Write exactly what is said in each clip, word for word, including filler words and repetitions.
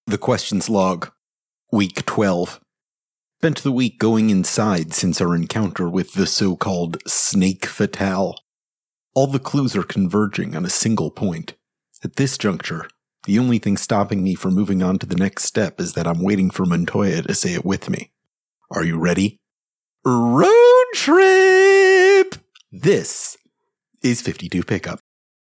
The Questions Log, Week twelve. Spent the week going inside since our encounter with the so-called Snake Fatale. All the clues are converging on a single point. At this juncture, the only thing stopping me from moving on to the next step is that I'm waiting for Montoya to say it with me. Are you ready? Road trip! This is fifty-two Pickup.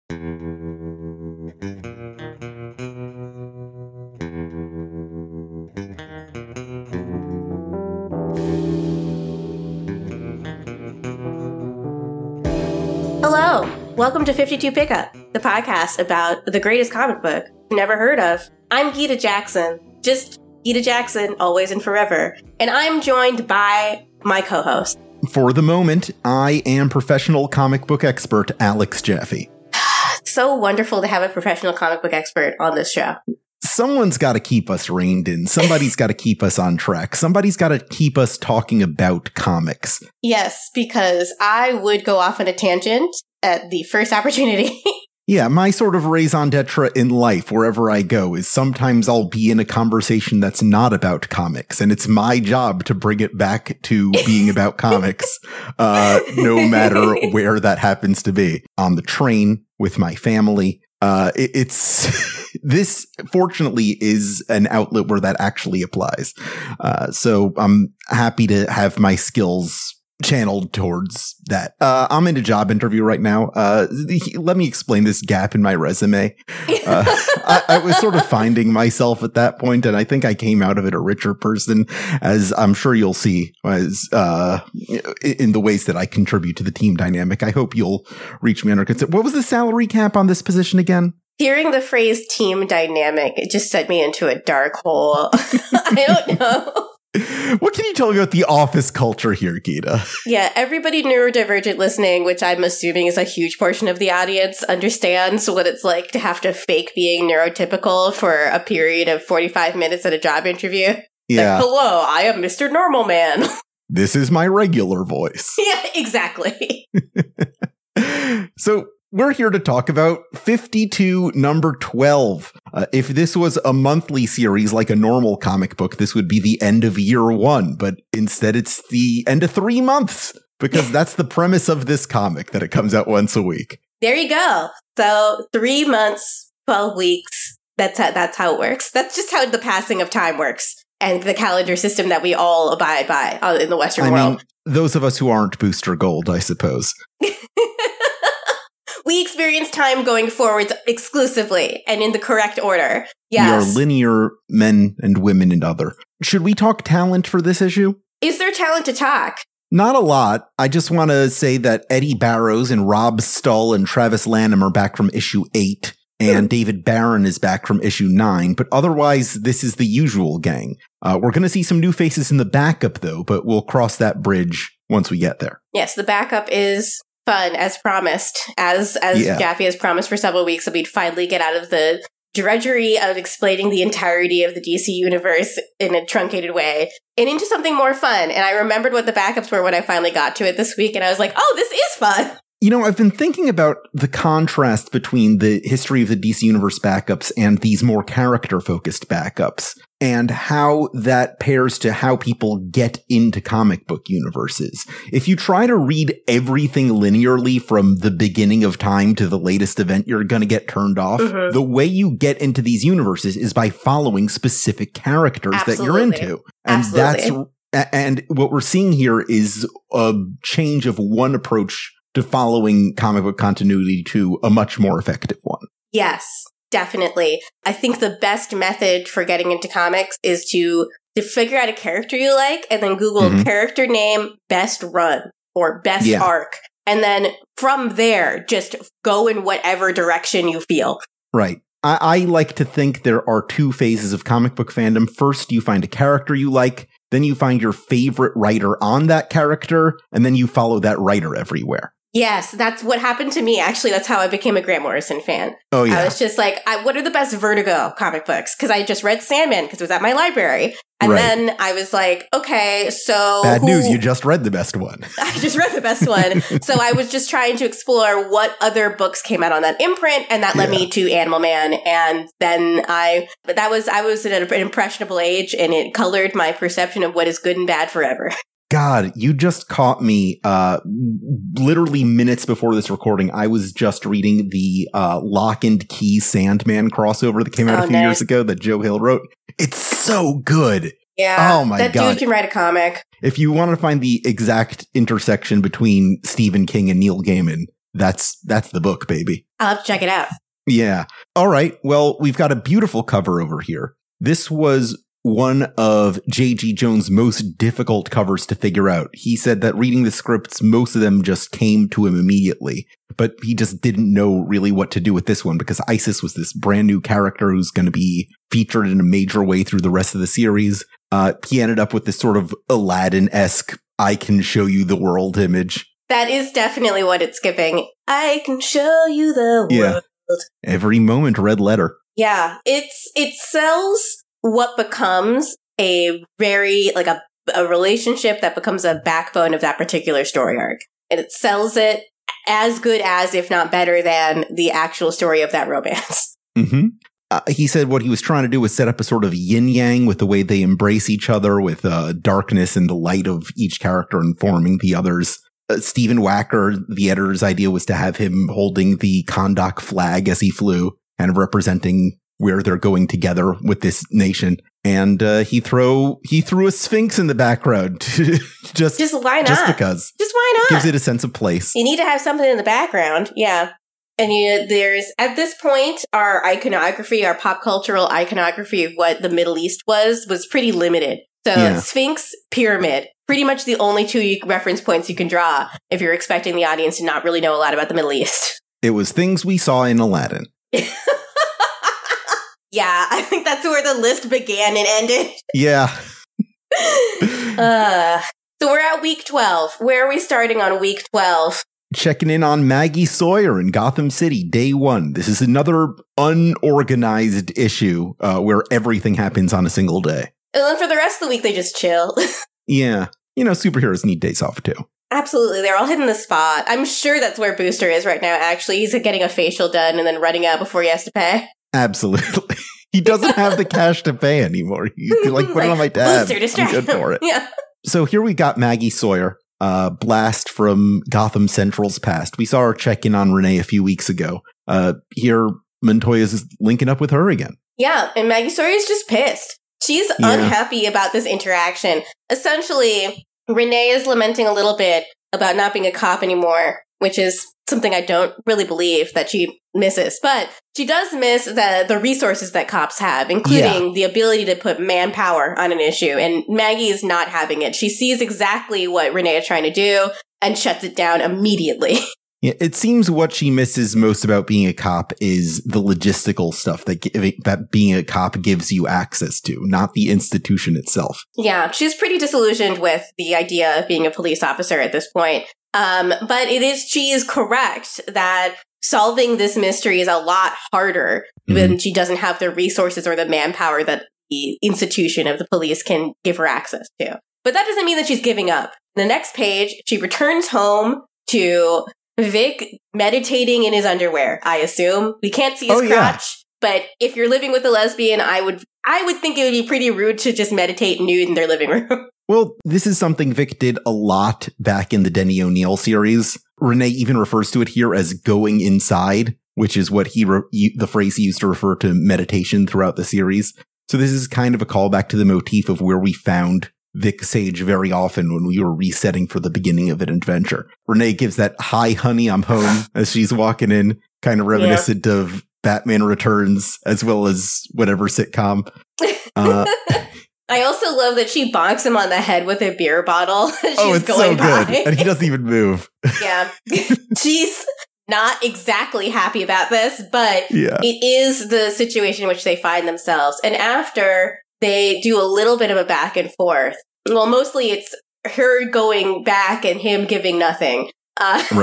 Hello, welcome to fifty-two Pickup, the podcast about the greatest comic book you've never heard of. I'm Gita Jackson, just Gita Jackson, always and forever, and I'm joined by my co-host. For the moment, I am professional comic book expert Alex Jaffe. So wonderful to have a professional comic book expert on this show. Someone's got to keep us reined in. Somebody's got to keep us on track. Somebody's got to keep us talking about comics. Yes, because I would go off on a tangent at the first opportunity. Yeah, my sort of raison d'etre in life, wherever I go, is sometimes I'll be in a conversation that's not about comics, and it's my job to bring it back to being about comics, uh, no matter where that happens to be. On the train, with my family. Uh, it, it's this, fortunately, is an outlet where that actually applies. Uh, so I'm happy to have my skills channeled towards that. Uh, I'm in a job interview right now. Uh, let me explain this gap in my resume. Uh, I, I was sort of finding myself at that point, and I think I came out of it a richer person, as I'm sure you'll see as uh, in the ways that I contribute to the team dynamic. I hope you'll reach me under consider. What was the salary cap on this position again? Hearing the phrase team dynamic, it just sent me into a dark hole. I don't know. What can you tell me about the office culture here, Gita? Yeah, everybody neurodivergent listening, which I'm assuming is a huge portion of the audience, understands what it's like to have to fake being neurotypical for a period of forty-five minutes at a job interview. Yeah. Like, hello, I am Mister Normal Man. This is my regular voice. Yeah, exactly. So we're here to talk about fifty-two number twelve. Uh, if this was a monthly series like a normal comic book, this would be the end of year one, but instead it's the end of three months because that's the premise of this comic, that it comes out once a week. There you go. So three months, twelve weeks. That's how, that's how it works. That's just how the passing of time works and the calendar system that we all abide by in the Western I world. mean, those of us who aren't Booster Gold, I suppose. We experience time going forwards exclusively and in the correct order. Yes. We are linear men and women and other. Should we talk talent for this issue? Is there talent to talk? Not a lot. I just want to say that Eddie Barrows and Rob Stull and Travis Lanham are back from issue eight, and David Barron is back from issue nine, but otherwise this is the usual gang. Uh, we're going to see some new faces in the backup, though, but we'll cross that bridge once we get there. Yes, the backup is fun, as promised, as as Yeah. Jaffe has promised for several weeks, that we'd finally get out of the drudgery of explaining the entirety of the D C universe in a truncated way and into something more fun. And I remembered what the backups were when I finally got to it this week, and I was like, oh, this is fun. You know, I've been thinking about the contrast between the history of the D C Universe backups and these more character-focused backups, and how that pairs to how people get into comic book universes. If you try to read everything linearly from the beginning of time to the latest event, you're going to get turned off. Mm-hmm. The way you get into these universes is by following specific characters Absolutely. That you're into. And Absolutely. that's and what we're seeing here is a change of one approach to following comic book continuity to a much more effective one. Yes, definitely. I think the best method for getting into comics is to, to figure out a character you like and then Google mm-hmm. character name, best run, or best yeah. arc. And then from there, just go in whatever direction you feel. Right. I, I like to think there are two phases of comic book fandom. First, you find a character you like. Then you find your favorite writer on that character. And then you follow that writer everywhere. Yes, that's what happened to me. Actually, that's how I became a Grant Morrison fan. Oh, yeah. I was just like, I, what are the best Vertigo comic books? Because I just read Sandman because it was at my library. And right. then I was like, okay, so... Bad who- news, you just read the best one. I just read the best one. So I was just trying to explore what other books came out on that imprint, and that led yeah. me to Animal Man. And then I... But that was... I was at an impressionable age, and it colored my perception of what is good and bad forever. God, you just caught me uh, literally minutes before this recording. I was just reading the uh, Lock and Key Sandman crossover that came out oh, a few nice. years ago that Joe Hill wrote. It's so good. Yeah. Oh my that God. That dude can write a comic. If you want to find the exact intersection between Stephen King and Neil Gaiman, that's that's the book, baby. I'll have to check it out. Yeah. All right. Well, we've got a beautiful cover over here. This was one of J G. Jones' most difficult covers to figure out. He said that reading the scripts, most of them just came to him immediately, but he just didn't know really what to do with this one because Isis was this brand new character who's going to be featured in a major way through the rest of the series. Uh, he ended up with this sort of Aladdin-esque, I can show you the world image. That is definitely what it's giving. I can show you the world. Yeah. Every moment, red letter. Yeah. It's, it sells what becomes a very, like a, a relationship that becomes a backbone of that particular story arc. And it sells it as good as, if not better than, the actual story of that romance. Mm-hmm. Uh, he said what he was trying to do was set up a sort of yin-yang with the way they embrace each other, with uh, darkness and the light of each character informing the others. Uh, Stephen Wacker, the editor's idea was to have him holding the Kahndaq flag as he flew, kind of representing where they're going together with this nation. And uh, he throw he threw a sphinx in the background. just, just why not? Just because. Just why not? Gives it a sense of place. You need to have something in the background. Yeah. And you, there's, at this point, our iconography, our pop cultural iconography of what the Middle East was, was pretty limited. So yeah. Sphinx, pyramid, pretty much the only two reference points you can draw if you're expecting the audience to not really know a lot about the Middle East. It was things we saw in Aladdin. Yeah, I think that's where the list began and ended. Yeah. uh, so we're at week twelve. Where are we starting on week twelve? Checking in on Maggie Sawyer in Gotham City, day one. This is another unorganized issue uh, where everything happens on a single day. And then for the rest of the week, they just chill. Yeah. You know, superheroes need days off, too. Absolutely. They're all hitting the spot. I'm sure that's where Booster is right now, actually. He's getting a facial done and then running out before he has to pay. Absolutely. He doesn't have the cash to pay anymore. He's like, put like, it on my tab. Booster, distract I'm good for it. Yeah. So here we got Maggie Sawyer, uh, blast from Gotham Central's past. We saw her check in on Renee a few weeks ago. Uh, here, Montoya's linking up with her again. Yeah, and Maggie Sawyer's just pissed. She's yeah. unhappy about this interaction. Essentially, Renee is lamenting a little bit about not being a cop anymore, which is something I don't really believe that she misses. But she does miss the, the resources that cops have, including yeah. the ability to put manpower on an issue. And Maggie is not having it. She sees exactly what Renee is trying to do and shuts it down immediately. Yeah, it seems what she misses most about being a cop is the logistical stuff that, that being a cop gives you access to, not the institution itself. Yeah, she's pretty disillusioned with the idea of being a police officer at this point. Um, but it is, she is correct that solving this mystery is a lot harder mm-hmm. when she doesn't have the resources or the manpower that the institution of the police can give her access to. But that doesn't mean that she's giving up. The next page, she returns home to Vic meditating in his underwear, I assume. We can't see his oh, crotch, yeah. but if you're living with a lesbian, I would I would think it would be pretty rude to just meditate nude in their living room. Well, this is something Vic did a lot back in the Denny O'Neil series. Renee even refers to it here as going inside, which is what he re- the phrase he used to refer to meditation throughout the series. So this is kind of a callback to the motif of where we found Vic Sage very often when we were resetting for the beginning of an adventure. Renee gives that "Hi, honey, I'm home" as she's walking in, kind of reminiscent yeah. of Batman Returns, as well as whatever sitcom. Uh, I also love that she bonks him on the head with a beer bottle. She's oh, it's going so good. by. And he doesn't even move. Yeah. She's not exactly happy about this, but yeah. it is the situation in which they find themselves. And after they do a little bit of a back and forth, well, mostly it's her going back and him giving nothing. Uh, right.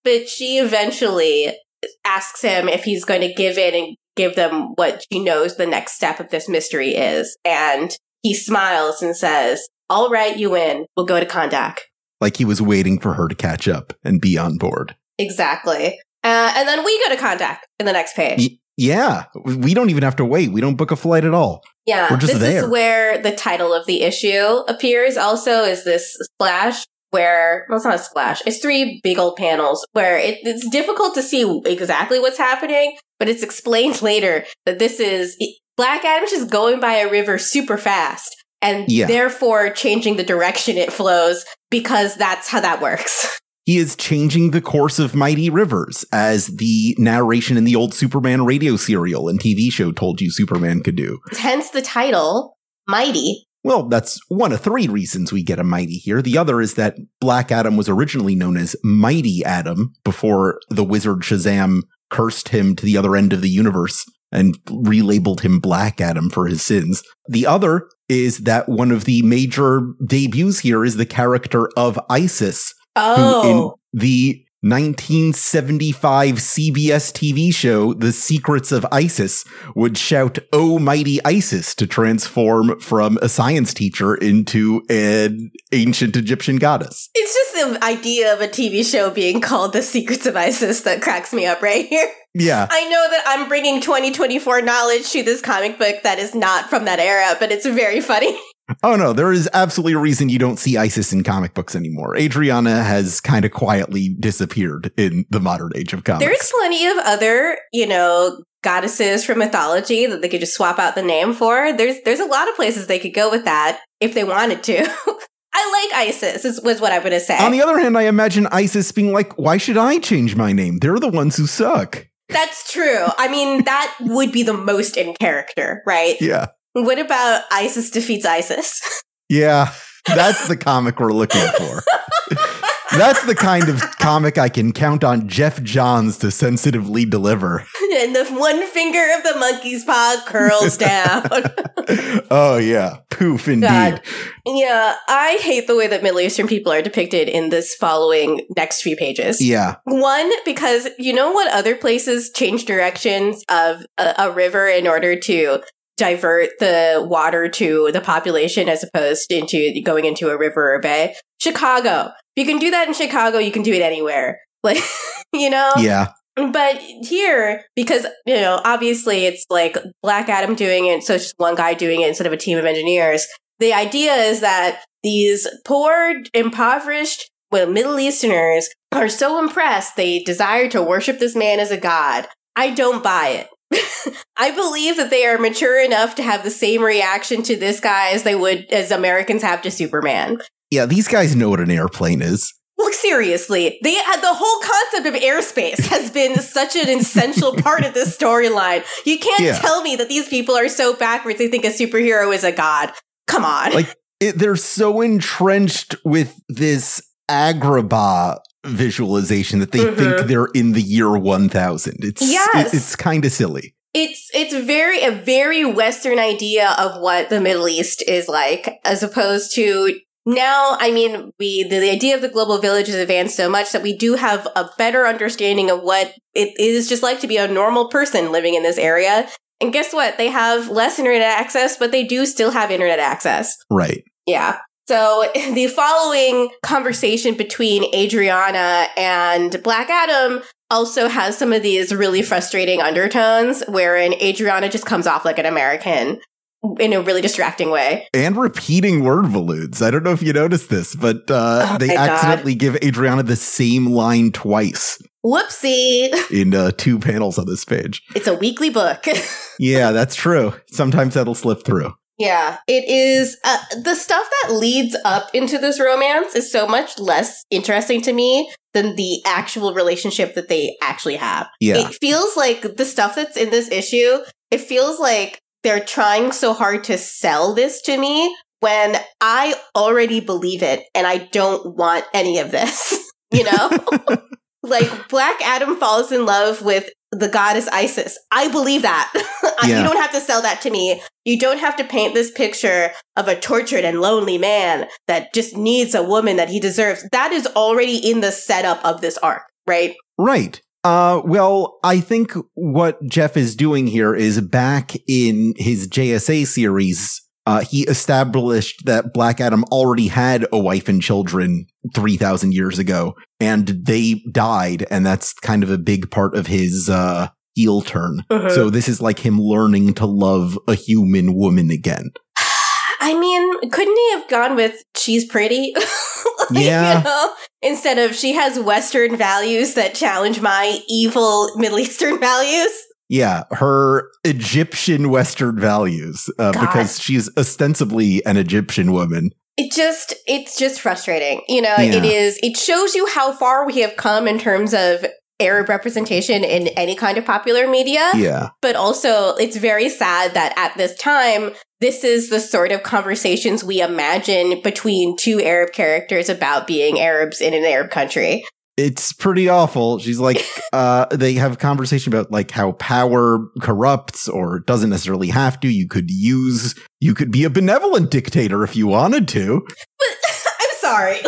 but she eventually asks him if he's going to give in and give them what she knows the next step of this mystery is. And he smiles and says, all right, you win. We'll go to Kahndaq. Like he was waiting for her to catch up and be on board. Exactly. Uh, and then we go to Kahndaq in the next page. Y- yeah. We don't even have to wait. We don't book a flight at all. Yeah. We're just this there. is where the title of the issue appears also, is this splash where, well, it's not a splash. It's three big old panels where it, it's difficult to see exactly what's happening, but it's explained later that this is Black Adam's just going by a river super fast and yeah. therefore changing the direction it flows because that's how that works. He is changing the course of mighty rivers, as the narration in the old Superman radio serial and T V show told you Superman could do. Hence the title, Mighty. Well, that's one of three reasons we get a Mighty here. The other is that Black Adam was originally known as Mighty Adam before the wizard Shazam cursed him to the other end of the universe and relabeled him Black Adam for his sins. The other is that one of the major debuts here is the character of Isis, oh. who in the nineteen seventy-five C B S T V show, The Secrets of Isis, would shout, "Oh, mighty Isis," to transform from a science teacher into an ancient Egyptian goddess. It's just the idea of a T V show being called The Secrets of Isis that cracks me up right here. Yeah. I know that I'm bringing twenty twenty-four knowledge to this comic book that is not from that era, but it's very funny. Oh, no, there is absolutely a reason you don't see Isis in comic books anymore. Adriana has kind of quietly disappeared in the modern age of comics. There's plenty of other, you know, goddesses from mythology that they could just swap out the name for. There's there's a lot of places they could go with that if they wanted to. I like Isis, is, was what I'm going to say. On the other hand, I imagine Isis being like, why should I change my name? They're the ones who suck. That's true. I mean, that would be the most in character, right? Yeah. What about Isis defeats Isis? Yeah, that's the comic we're looking for. That's the kind of comic I can count on Jeff Johns to sensitively deliver. And the one finger of the monkey's paw curls down. Oh, yeah. Poof, indeed. God. Yeah, I hate the way that Middle Eastern people are depicted in this following next few pages. Yeah. One, because you know what other places change directions of a, a river in order to divert the water to the population as opposed to into going into a river or bay? Chicago. If you can do that in Chicago, you can do it anywhere. Like, you know? Yeah. But here, because, you know, obviously it's like Black Adam doing it, so it's just one guy doing it instead of a team of engineers. The idea is that these poor, impoverished, well, Middle Easterners are so impressed they desire to worship this man as a god. I don't buy it. I believe that they are mature enough to have the same reaction to this guy as they would, as Americans have to Superman. Yeah, these guys know what an airplane is. Look, seriously, they had the whole concept of airspace has been such an essential part of this storyline. You can't yeah. tell me that these people are so backwards they think a superhero is a god. Come on. Like, it, they're so entrenched with this Agrabah visualization that they mm-hmm. think they're in the year one thousand. It's yes. it, it's kind of silly. It's it's very a very Western idea of what the Middle East is like, as opposed to now. I mean, we the, the idea of the global village has advanced so much that we do have a better understanding of what it is just like to be a normal person living in this area. And guess what? They have less internet access, but they do still have internet access. Right. Yeah. So the following conversation between Adriana and Black Adam also has some of these really frustrating undertones wherein Adriana just comes off like an American in a really distracting way. And repeating word volutes. I don't know if you noticed this, but uh, oh they accidentally God. give Adriana the same line twice. Whoopsie. In uh, two panels on this page. It's a weekly book. Yeah, that's true. Sometimes that'll slip through. Yeah, it is. Uh, the stuff that leads up into this romance is so much less interesting to me than the actual relationship that they actually have. Yeah. It feels like the stuff that's in this issue, it feels like they're trying so hard to sell this to me when I already believe it and I don't want any of this, you know? Like, Black Adam falls in love with the goddess Isis. I believe that. Yeah. You don't have to sell that to me. You don't have to paint this picture of a tortured and lonely man that just needs a woman that he deserves. That is already in the setup of this arc. right? Right. Uh, well, I think what Jeff is doing here is back in his J S A series, uh, he established that Black Adam already had a wife and children three thousand years ago, and they died, and that's kind of a big part of his uh, heel turn. Uh-huh. So this is like him learning to love a human woman again. I mean, couldn't he have gone with she's pretty? like, yeah. You know, instead of she has Western values that challenge my evil Middle Eastern values? Yeah, her Egyptian Western values, uh, because she's ostensibly an Egyptian woman. It just, it's just frustrating. You know, yeah. it is, it shows you how far we have come in terms of Arab representation in any kind of popular media. Yeah. But also, it's very sad that at this time, this is the sort of conversations we imagine between two Arab characters about being Arabs in an Arab country. It's pretty awful. She's like, uh, they have a conversation about like how power corrupts or doesn't necessarily have to. You could use, you could be a benevolent dictator if you wanted to. But I'm sorry.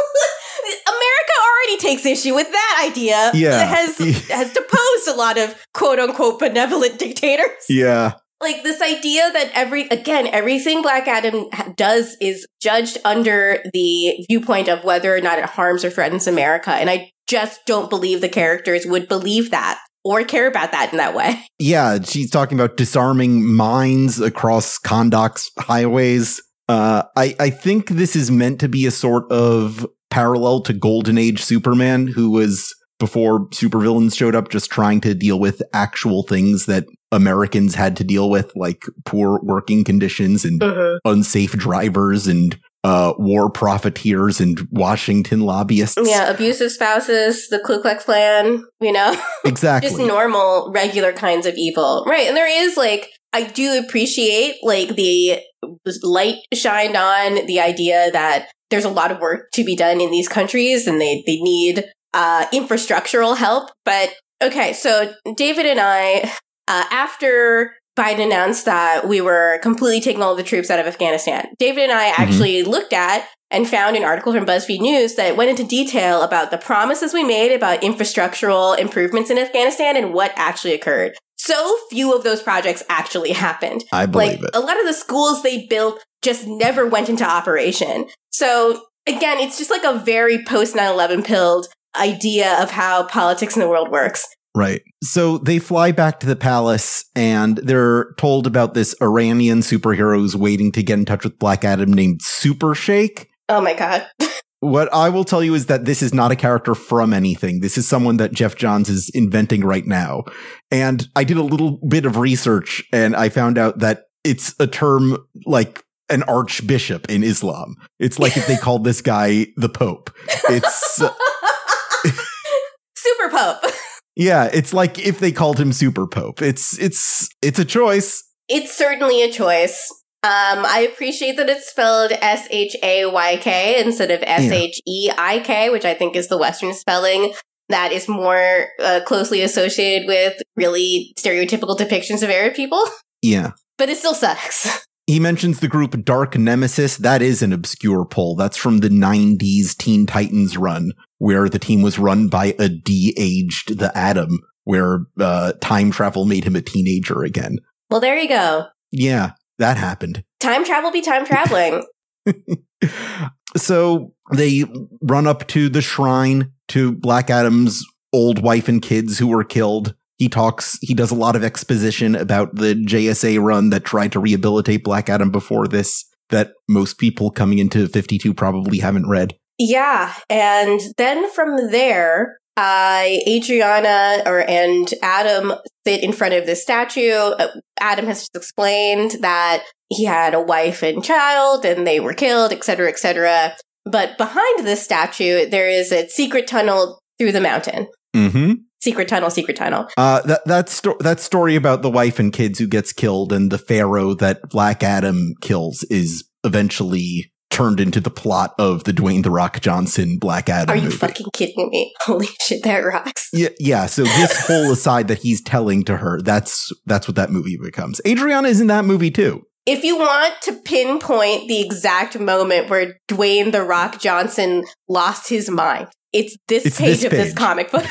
America already takes issue with that idea. Yeah. It has, has deposed a lot of quote unquote benevolent dictators. Yeah. Like this idea that every, again, everything Black Adam does is judged under the viewpoint of whether or not it harms or threatens America. And I just don't believe the characters would believe that or care about that in that way. Yeah, she's talking about disarming mines across Kandak's highways. Uh, I, I think this is meant to be a sort of parallel to Golden Age Superman, who was, before supervillains showed up, just trying to deal with actual things that Americans had to deal with, like poor working conditions and uh-huh. unsafe drivers and uh, war profiteers and Washington lobbyists. Yeah, abusive spouses, the Ku Klux Klan, you know? Exactly. Just normal, regular kinds of evil. Right, and there is, like, I do appreciate, like, the light shined on the idea that there's a lot of work to be done in these countries and they, they need uh, infrastructural help. But, okay, so David and I... Uh, after Biden announced that we were completely taking all of the troops out of Afghanistan, David and I actually mm-hmm. looked at and found an article from BuzzFeed News that went into detail about the promises we made about infrastructural improvements in Afghanistan and what actually occurred. So few of those projects actually happened. I believe like, it. A lot of the schools they built just never went into operation. So again, it's just like a very post nine eleven pilled idea of how politics in the world works. Right. So they fly back to the palace and they're told about this Iranian superhero who's waiting to get in touch with Black Adam named Super Sheikh. Oh my God. What I will tell you is that this is not a character from anything. This is someone that Geoff Johns is inventing right now. And I did a little bit of research and I found out that it's a term like an archbishop in Islam. It's like if they called this guy the Pope. It's uh, Super Pope. Yeah, it's like if they called him Super Pope. It's it's it's a choice. It's certainly a choice. Um, I appreciate that it's spelled S H A Y K instead of S H E I K, which I think is the Western spelling that is more uh, closely associated with really stereotypical depictions of Arab people. Yeah. But it still sucks. He mentions the group Dark Nemesis. That is an obscure poll. That's from the nineties Teen Titans run, where the team was run by a de-aged The Atom, where uh, time travel made him a teenager again. Well, there you go. Yeah, that happened. Time travel be time traveling. So they run up to the shrine to Black Adam's old wife and kids who were killed. He talks, he does a lot of exposition about the J S A run that tried to rehabilitate Black Adam before this, that most people coming into fifty-two probably haven't read. Yeah, and then from there, uh, Adriana or and Adam sit in front of the statue. Uh, Adam has just explained that he had a wife and child, and they were killed, et cetera, et cetera. But behind the statue, there is a secret tunnel through the mountain. Mm-hmm. Secret tunnel, secret tunnel. Uh, that that, sto- that story about the wife and kids who gets killed and the pharaoh that Black Adam kills is eventually turned into the plot of the Dwayne The Rock Johnson Black Adam Are you movie. fucking kidding me? Holy shit, that rocks. Yeah, yeah. So this whole aside that he's telling to her, that's that's what that movie becomes. Adriana is in that movie too. If you want to pinpoint the exact moment where Dwayne The Rock Johnson lost his mind, It's this it's page this of page. this comic book.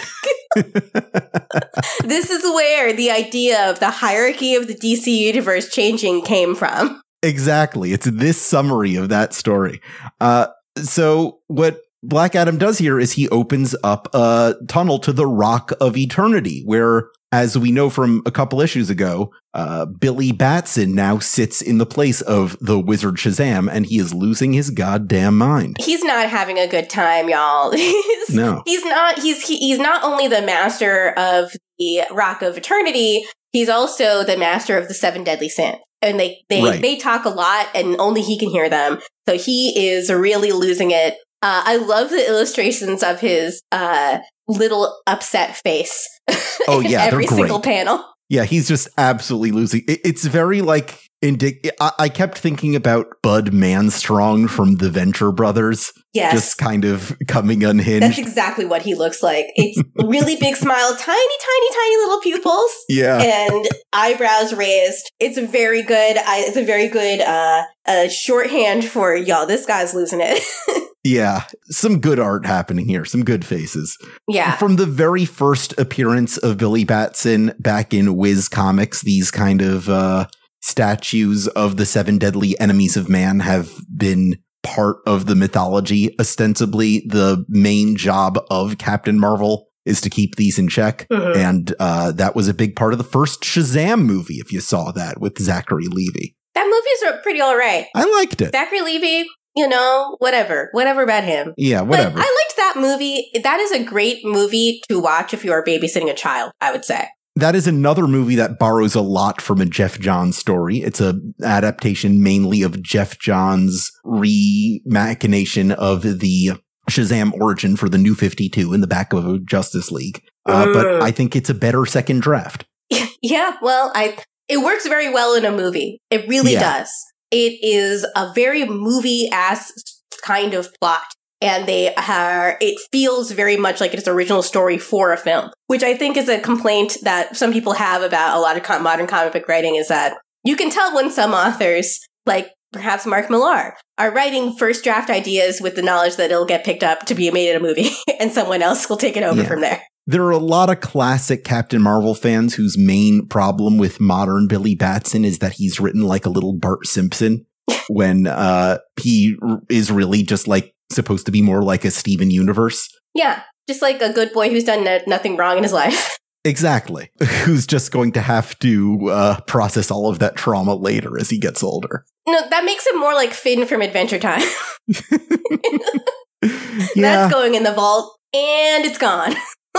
This is where the idea of the hierarchy of the D C universe changing came from. Exactly. It's this summary of that story. Uh, so what Black Adam does here is he opens up a tunnel to the Rock of Eternity, where, as we know from a couple issues ago, uh, Billy Batson now sits in the place of the Wizard Shazam, and he is losing his goddamn mind. He's not having a good time, y'all. he's, no. He's not, he's, he, he's not only the master of the Rock of Eternity, he's also the master of the Seven Deadly Sins. And they, they, right. they talk a lot, and only he can hear them. So he is really losing it. Uh, I love the illustrations of his uh, little upset face. Oh, yeah, every they're single great. panel. Yeah, he's just absolutely losing. It, it's very like indic- I-, I kept thinking about Bud Manstrong from the Venture Brothers. Yes. Just kind of coming unhinged. That's exactly what he looks like. It's really big smile, tiny, tiny, tiny little pupils. Yeah. And eyebrows raised. It's a very good, I, it's a very good uh, uh, shorthand for, y'all, this guy's losing it. Yeah, some good art happening here, some good faces. Yeah. From the very first appearance of Billy Batson back in Wiz Comics, these kind of uh, statues of the seven deadly enemies of man have been part of the mythology. Ostensibly, the main job of Captain Marvel is to keep these in check. Mm-hmm. And uh, that was a big part of the first Shazam movie, if you saw that, with Zachary Levi. That movie's pretty all right. I liked it. Zachary Levi, you know, whatever. Whatever about him. Yeah, whatever. But I liked that movie. That is a great movie to watch if you are babysitting a child, I would say. That is another movie that borrows a lot from a Jeff Johns story. It's a adaptation mainly of Jeff Johns' re-machination of the Shazam origin for the New fifty-two in the back of a Justice League. Uh, mm. But I think it's a better second draft. Yeah, well, I it works very well in a movie. It really yeah. does. It is a very movie-ass kind of plot. And they are, it feels very much like its original story for a film, which I think is a complaint that some people have about a lot of com- modern comic book writing, is that you can tell when some authors, like perhaps Mark Millar, are writing first draft ideas with the knowledge that it'll get picked up to be made in a movie and someone else will take it over yeah. from there. There are a lot of classic Captain Marvel fans whose main problem with modern Billy Batson is that he's written like a little Bart Simpson when uh, he r- is really just like supposed to be more like a Steven Universe. Yeah, just like a good boy who's done no- nothing wrong in his life. Exactly. Who's just going to have to uh, process all of that trauma later as he gets older. No, that makes him more like Finn from Adventure Time. Yeah. That's going in the vault, and it's gone.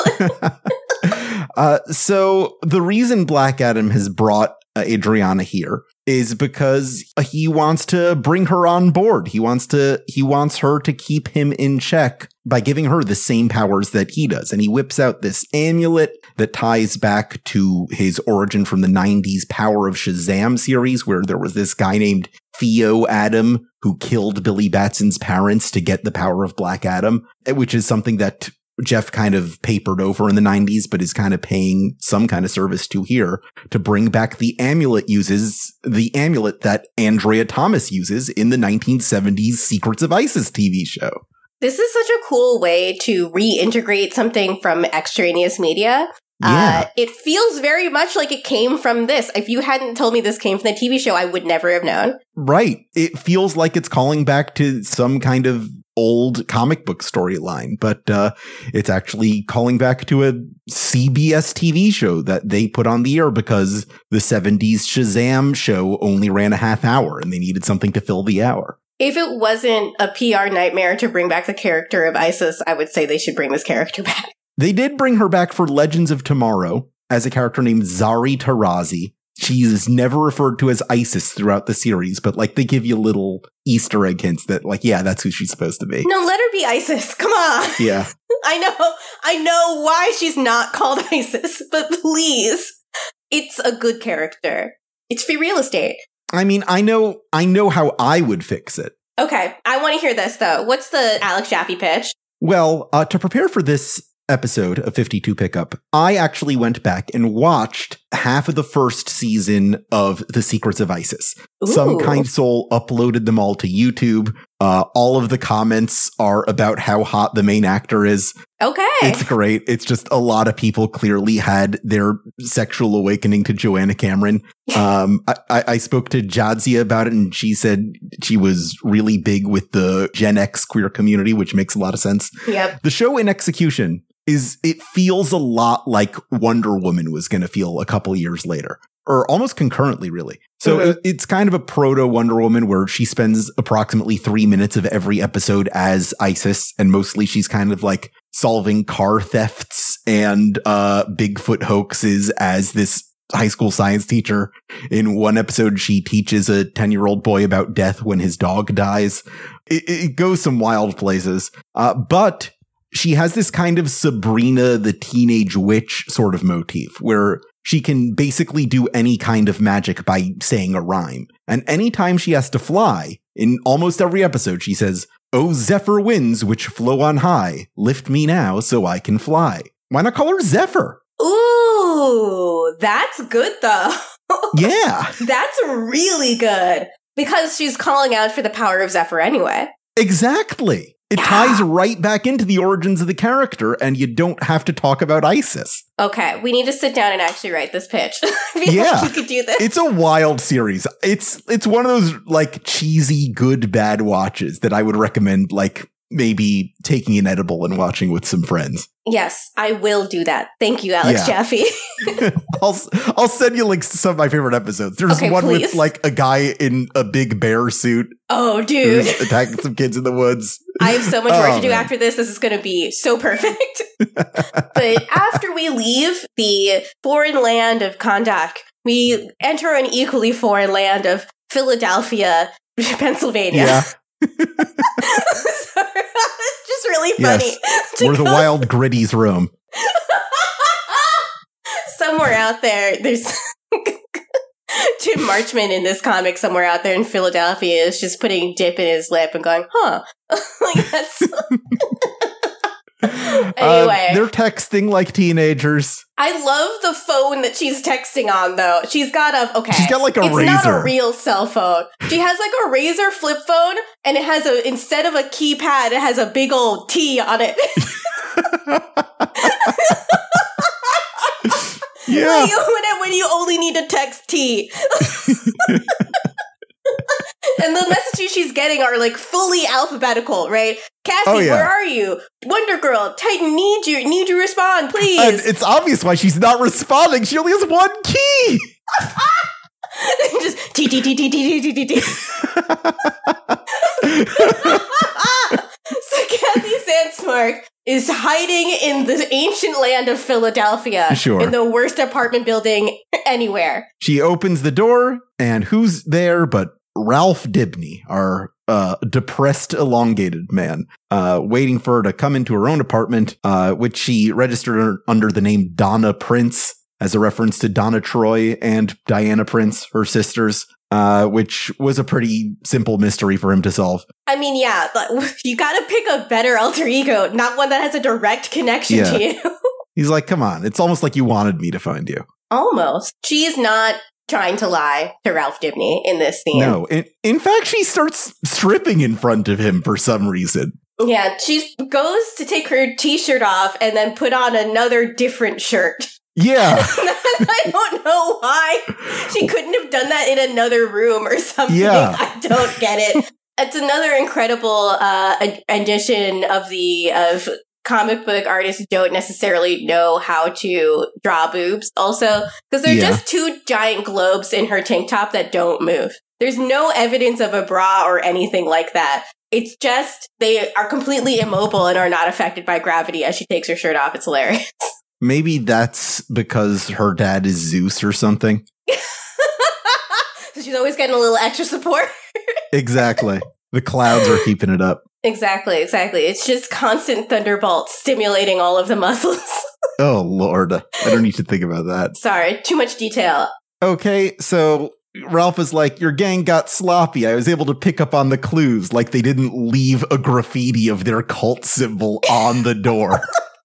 uh, so the reason Black Adam has brought uh, Adriana here is because he wants to bring her on board. He wants to, he wants her to keep him in check by giving her the same powers that he does. And he whips out this amulet that ties back to his origin from the nineties Power of Shazam series, where there was this guy named Theo Adam who killed Billy Batson's parents to get the power of Black Adam, which is something that Jeff kind of papered over in the nineties, but is kind of paying some kind of service to here to bring back the amulet uses the amulet that Andrea Thomas uses in the nineteen seventies Secrets of Isis T V show. This is such a cool way to reintegrate something from extraneous media. Yeah. Uh, it feels very much like it came from this. If you hadn't told me this came from the T V show, I would never have known. Right. It feels like it's calling back to some kind of old comic book storyline, but uh, it's actually calling back to a C B S T V show that they put on the air because the seventies Shazam show only ran a half hour and they needed something to fill the hour. If it wasn't a P R nightmare to bring back the character of Isis, I would say they should bring this character back. They did bring her back for Legends of Tomorrow as a character named Zari Tarazi. She is never referred to as Isis throughout the series, but like they give you little Easter egg hints that like, yeah, that's who she's supposed to be. No, let her be Isis. Come on. Yeah. I know. I know why she's not called Isis, but please. It's a good character. It's free real estate. I mean, I know, I know how I would fix it. Okay. I want to hear this though. What's the Alex Jaffe pitch? Well, uh, to prepare for this episode of fifty-two Pickup, I actually went back and watched half of the first season of The Secrets of Isis. Ooh. Some kind soul uploaded them all to YouTube. Uh, all of the comments are about how hot the main actor is. Okay. It's great. It's just a lot of people clearly had their sexual awakening to Joanna Cameron. Um, I, I spoke to Jadzia about it, and she said she was really big with the Gen X queer community, which makes a lot of sense. Yep. The show in execution is, it feels a lot like Wonder Woman was going to feel a couple years later. Or almost concurrently, really. So mm-hmm. it's kind of a proto Wonder Woman where she spends approximately three minutes of every episode as Isis, and mostly she's kind of like solving car thefts and uh, Bigfoot hoaxes as this high school science teacher. In one episode, she teaches a ten-year-old boy about death when his dog dies. It, it goes some wild places, uh, but she has this kind of Sabrina the Teenage Witch sort of motif where she can basically do any kind of magic by saying a rhyme. And anytime she has to fly, in almost every episode, she says, "Oh, Zephyr winds which flow on high, lift me now so I can fly." Why not call her Zephyr? Ooh, that's good though. Yeah. That's really good. Because she's calling out for the power of Zephyr anyway. Exactly. It yeah. ties right back into the origins of the character, and you don't have to talk about Isis. Okay, we need to sit down and actually write this pitch. I feel yeah, like you could do this. It's a wild series. It's it's one of those like cheesy good bad watches that I would recommend, like maybe taking an edible and watching with some friends. Yes, I will do that. Thank you, Alex yeah. Jaffe. I'll I'll send you links to some of my favorite episodes. There's okay, one please. with like a guy in a big bear suit. Oh, dude. Who's attacking some kids in the woods. I have so much work oh, to do man. after this. This is going to be so perfect. But after we leave the foreign land of Kahndaq, we enter an equally foreign land of Philadelphia, Pennsylvania. Yeah. Sorry, it's just really funny. Yes. We're the wild gritties room. Somewhere out there, there's Tim Marchman in this comic. Somewhere out there in Philadelphia is just putting dip in his lip and going, "Huh." Like that's. Anyway, uh, they're texting like teenagers. I love the phone that she's texting on, though. She's got a okay. She's got like a it's razor. It's not a real cell phone. She has like a razor flip phone, and it has a instead of a keypad, it has a big old T on it. Yeah. Like, when, when you only need to text T. And the messages she's getting are like fully alphabetical, right? Cassie, oh, yeah. where are you? Wonder Girl, Titan, need you, need you respond, please. And it's obvious why she's not responding. She only has one key. Just T T T T T T T T. So Cassie Sandsmark is hiding in the ancient land of Philadelphia. Sure. In the worst apartment building anywhere. She opens the door, and who's there but Ralph Dibny, our uh, depressed, elongated man, uh, waiting for her to come into her own apartment, uh, which she registered under the name Donna Prince, as a reference to Donna Troy and Diana Prince, her sisters, uh, which was a pretty simple mystery for him to solve. I mean, yeah, but you gotta pick a better alter ego, not one that has a direct connection yeah. to you. He's like, come on, it's almost like you wanted me to find you. Almost. She's not trying to lie to Ralph Dibny in this scene. No, in, in fact, she starts stripping in front of him for some reason. Yeah, she goes to take her t-shirt off and then put on another different shirt. Yeah. I don't know why she couldn't have done that in another room or something. Yeah. I don't get it. It's another incredible uh, addition of the of comic book artists don't necessarily know how to draw boobs also, because they're yeah. just two giant globes in her tank top that don't move. There's no evidence of a bra or anything like that. It's just they are completely immobile and are not affected by gravity as she takes her shirt off. It's hilarious. Maybe that's because her dad is Zeus or something. So she's always getting a little extra support. Exactly. The clouds are keeping it up. Exactly, exactly. It's just constant thunderbolts stimulating all of the muscles. Oh, Lord. I don't need to think about that. Sorry, too much detail. Okay, so Ralph is like, your gang got sloppy. I was able to pick up on the clues, like they didn't leave a graffiti of their cult symbol on the door.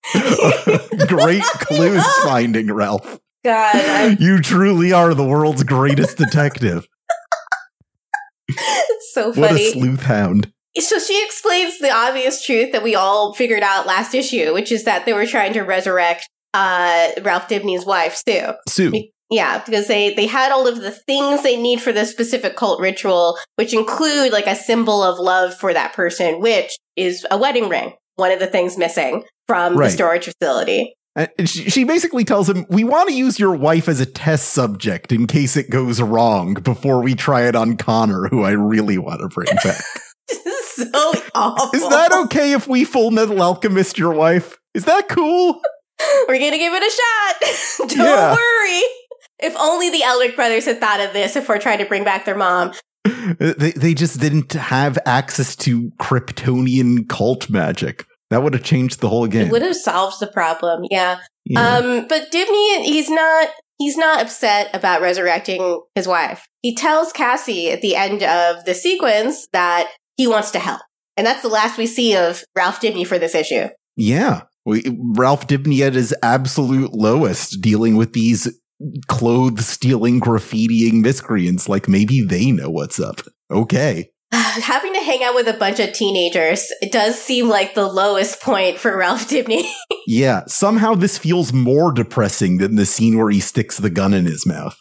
Great clues finding, Ralph. God. I'm- you truly are the world's greatest detective. It's so funny. What a sleuth hound. So she explains the obvious truth that we all figured out last issue, which is that they were trying to resurrect uh, Ralph Dibny's wife, Sue. Sue. Yeah, because they, they had all of the things they need for this specific cult ritual, which include like a symbol of love for that person, which is a wedding ring. One of the things missing from right. the storage facility. And she basically tells him, we want to use your wife as a test subject in case it goes wrong before we try it on Connor, who I really want to bring back. This is so awful. Is that okay if we Full Metal Alchemist your wife? Is that cool? We're going to give it a shot. Don't yeah. worry. If only the Eldritch brothers had thought of this if we're trying to bring back their mom. They, they just didn't have access to Kryptonian cult magic. That would have changed the whole game. It would have solved the problem, yeah. yeah. Um, but Dibny, he's not he's not upset about resurrecting his wife. He tells Cassie at the end of the sequence that he wants to help. And that's the last we see of Ralph Dibny for this issue. Yeah. We, Ralph Dibny at his absolute lowest, dealing with these clothes-stealing, graffitiing miscreants. Like, maybe they know what's up. Okay. Having to hang out with a bunch of teenagers, it does seem like the lowest point for Ralph Dibny. Yeah, somehow this feels more depressing than the scene where he sticks the gun in his mouth.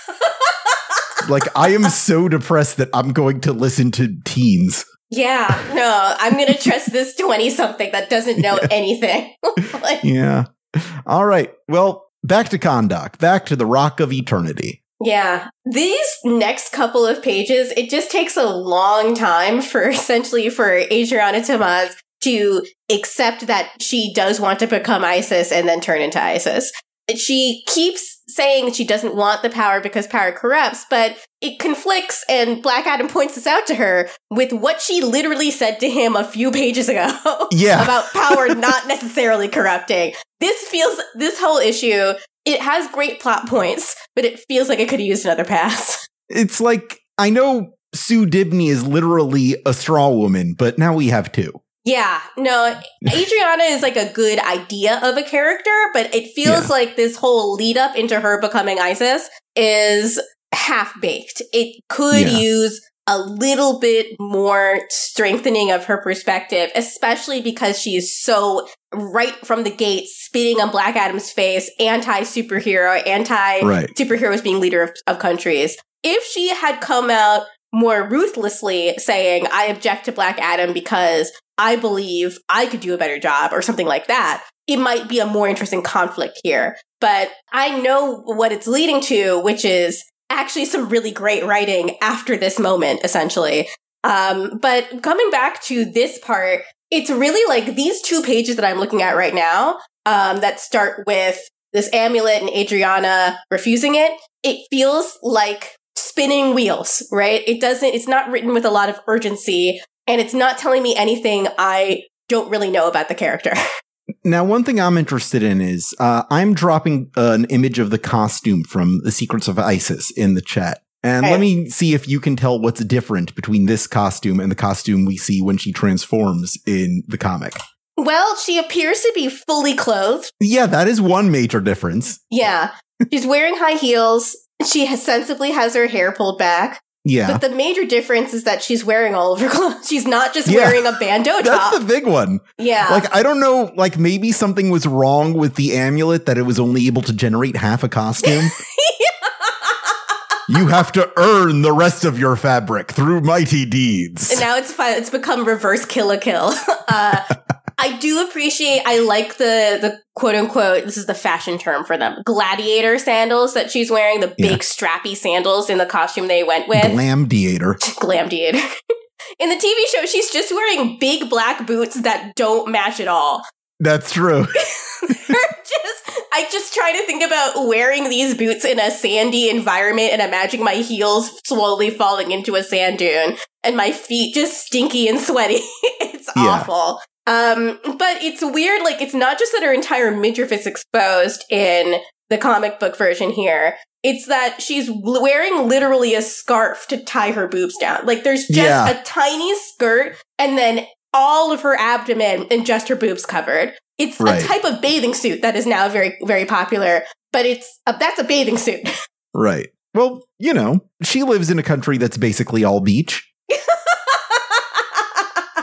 Like, I am so depressed that I'm going to listen to teens. Yeah, no, I'm going to trust this twenty-something that doesn't know yeah. anything. Like, yeah. All right, well, back to Kahndaq, back to the Rock of Eternity. Yeah. These next couple of pages, it just takes a long time for essentially for Adriana Tamaz to accept that she does want to become Isis and then turn into Isis. She keeps saying she doesn't want the power because power corrupts, but it conflicts, and Black Adam points this out to her with what she literally said to him a few pages ago yeah. about power not necessarily corrupting. This feels, this whole issue, it has great plot points, but it feels like it could have used another pass. It's like, I know Sue Dibny is literally a straw woman, but now we have two. Yeah, no, Adriana is like a good idea of a character, but it feels yeah. like this whole lead up into her becoming Isis is half-baked. It could yeah. use a little bit more strengthening of her perspective, especially because she is so right from the gate spitting on Black Adam's face, anti-superhero, anti-superheroes right. being leader of, of countries. If she had come out more ruthlessly saying, I object to Black Adam because I believe I could do a better job or something like that, it might be a more interesting conflict here. But I know what it's leading to, which is actually some really great writing after this moment, essentially. Um, but coming back to this part, it's really like these two pages that I'm looking at right now um, that start with this amulet and Adriana refusing it. It feels like spinning wheels, right? It doesn't, it's not written with a lot of urgency, and it's not telling me anything I don't really know about the character. Now, one thing I'm interested in is uh, I'm dropping uh, an image of the costume from The Secrets of Isis in the chat. And okay. let me see if you can tell what's different between this costume and the costume we see when she transforms in the comic. Well, she appears to be fully clothed. Yeah, that is one major difference. Yeah. She's wearing high heels. She has sensibly has her hair pulled back. Yeah. But the major difference is that she's wearing all of her clothes. She's not just yeah. wearing a bandeau top. That's the big one. Yeah. Like, I don't know, like maybe something was wrong with the amulet that it was only able to generate half a costume. You have to earn the rest of your fabric through mighty deeds. And now it's fun. It's become reverse kill a kill. Uh, I do appreciate, I like the, the quote unquote, this is the fashion term for them, gladiator sandals that she's wearing, the big yeah. strappy sandals in the costume they went with. Glamdiator. Glamdiator. In the T V show, she's just wearing big black boots that don't match at all. That's true. They're just, I just try to think about wearing these boots in a sandy environment and imagining my heels slowly falling into a sand dune and my feet just stinky and sweaty. It's yeah. awful. Um, but it's weird, like, it's not just that her entire midriff is exposed in the comic book version here. It's that she's wearing literally a scarf to tie her boobs down. Like, there's just yeah. a tiny skirt and then all of her abdomen and just her boobs covered. It's right. a type of bathing suit that is now very, very popular, but it's a, that's a bathing suit. Right. Well, you know, she lives in a country that's basically all beach.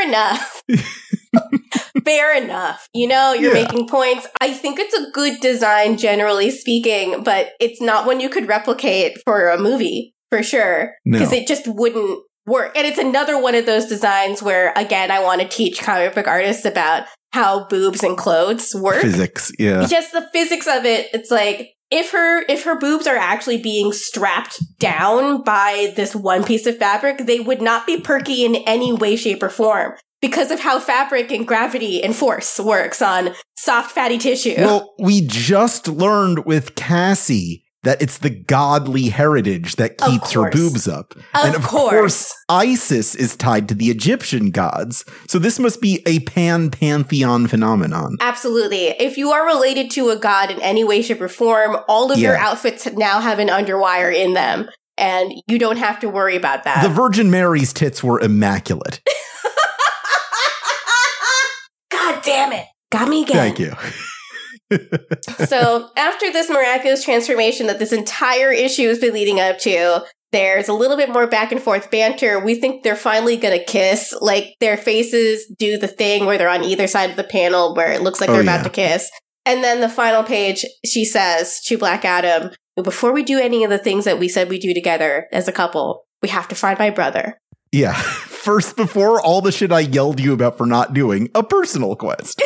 enough. Fair enough. You know, you're yeah. making points. I think it's a good design, generally speaking, but it's not one you could replicate for a movie, for sure. Because no. it just wouldn't work. And it's another one of those designs where, again, I want to teach comic book artists about how boobs and clothes work. Physics, yeah. Just the physics of it. It's like, if her if her boobs are actually being strapped down by this one piece of fabric, they would not be perky in any way, shape, or form. Because of how fabric and gravity and force works on soft, fatty tissue. Well, we just learned with Cassie that it's the godly heritage that keeps her boobs up. Of and of course. course, Isis is tied to the Egyptian gods. So this must be a pan-pantheon phenomenon. Absolutely. If you are related to a god in any way, shape, or form, all of yeah. your outfits now have an underwire in them. And you don't have to worry about that. The Virgin Mary's tits were immaculate. God damn it. Got me again. Thank you. So after this miraculous transformation that this entire issue has been leading up to, there's a little bit more back and forth banter. We think they're finally going to kiss. Like, their faces do the thing where they're on either side of the panel where it looks like oh, they're about yeah. to kiss. And then the final page, she says to Black Adam, before we do any of the things that we said we do together as a couple, we have to find my brother. Yeah. First, before all the shit I yelled you about for not doing, a personal quest.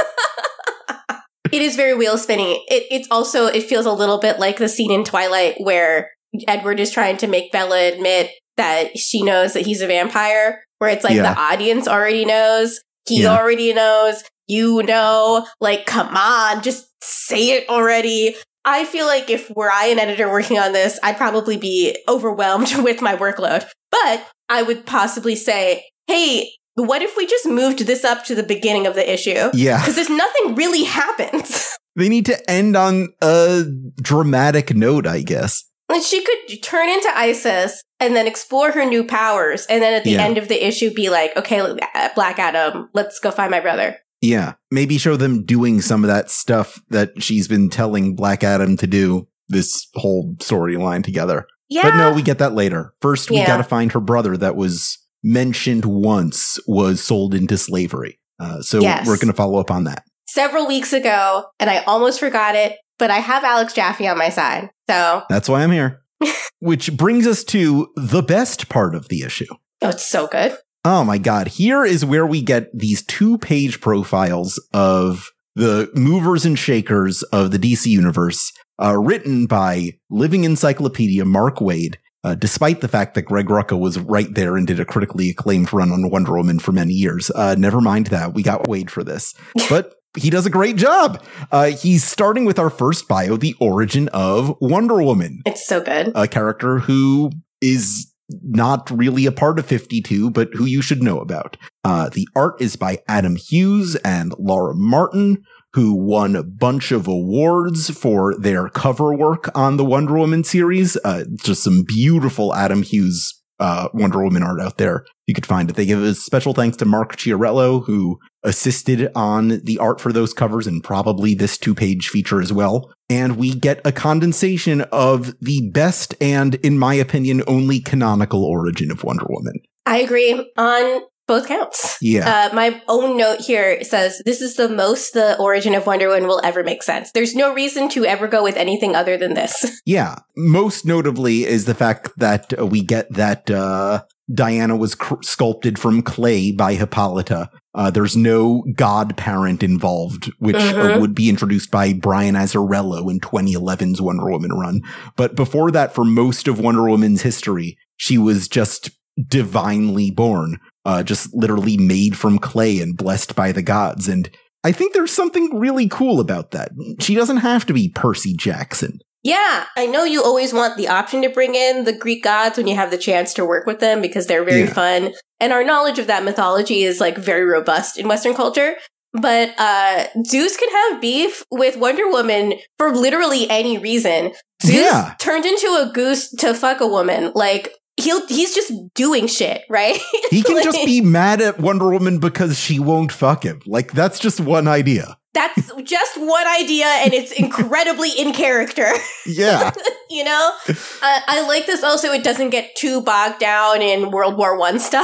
It is very wheel spinning. It, it's also, it feels a little bit like the scene in Twilight where Edward is trying to make Bella admit that she knows that he's a vampire, where it's like yeah. the audience already knows, he yeah. already knows, you know, like, come on, just say it already. I feel like if were I an editor working on this, I'd probably be overwhelmed with my workload. But I would possibly say, hey, what if we just moved this up to the beginning of the issue? Yeah. Because there's nothing really happens. They need to end on a dramatic note, I guess. And she could turn into Isis and then explore her new powers. And then at the yeah. end of the issue be like, okay, Black Adam, let's go find my brother. Yeah. Maybe show them doing some of that stuff that she's been telling Black Adam to do this whole storyline together. Yeah. But no, we get that later. First, we yeah. got to find her brother that was mentioned once was sold into slavery. Uh, so yes. we're going to follow up on that. Several weeks ago, and I almost forgot it, but I have Alex Jaffe on my side. So that's why I'm here. Which brings us to the best part of the issue. Oh, it's so good. Oh my God. Here is where we get these two page profiles of the movers and shakers of the D C universe, uh, written by living encyclopedia Mark Waid. Uh, despite the fact that Greg Rucka was right there and did a critically acclaimed run on Wonder Woman for many years. Uh, never mind that. We got Waid for this. But he does a great job. Uh, he's starting with our first bio, the origin of Wonder Woman. It's so good. A character who is not really a part of fifty-two, but who you should know about. Uh, the art is by Adam Hughes and Laura Martin, who won a bunch of awards for their cover work on the Wonder Woman series. Uh, just some beautiful Adam Hughes uh, Wonder Woman art out there. You could find it. They give a special thanks to Mark Chiarello, who assisted on the art for those covers and probably this two-page feature as well. And we get a condensation of the best and, in my opinion, only canonical origin of Wonder Woman. I agree on both counts. Yeah. Uh, my own note here says, this is the most the origin of Wonder Woman will ever make sense. There's no reason to ever go with anything other than this. Yeah. Most notably is the fact that uh, we get that uh, Diana was cr- sculpted from clay by Hippolyta. Uh, there's no god parent involved, which mm-hmm. uh, would be introduced by Brian Azzarello in twenty eleven's Wonder Woman run. But before that, for most of Wonder Woman's history, she was just divinely born. Uh, just literally made from clay and blessed by the gods. And I think there's something really cool about that. She doesn't have to be Percy Jackson. Yeah, I know you always want the option to bring in the Greek gods when you have the chance to work with them because they're very yeah. fun. And our knowledge of that mythology is like very robust in Western culture. But uh, Zeus can have beef with Wonder Woman for literally any reason. Zeus yeah. turned into a goose to fuck a woman. Like, He'll, he's just doing shit, right? He can like, just be mad at Wonder Woman because she won't fuck him. Like, that's just one idea. That's just one idea, and it's incredibly in character. Yeah. You know? Uh, I like this also. It doesn't get too bogged down in World War One stuff.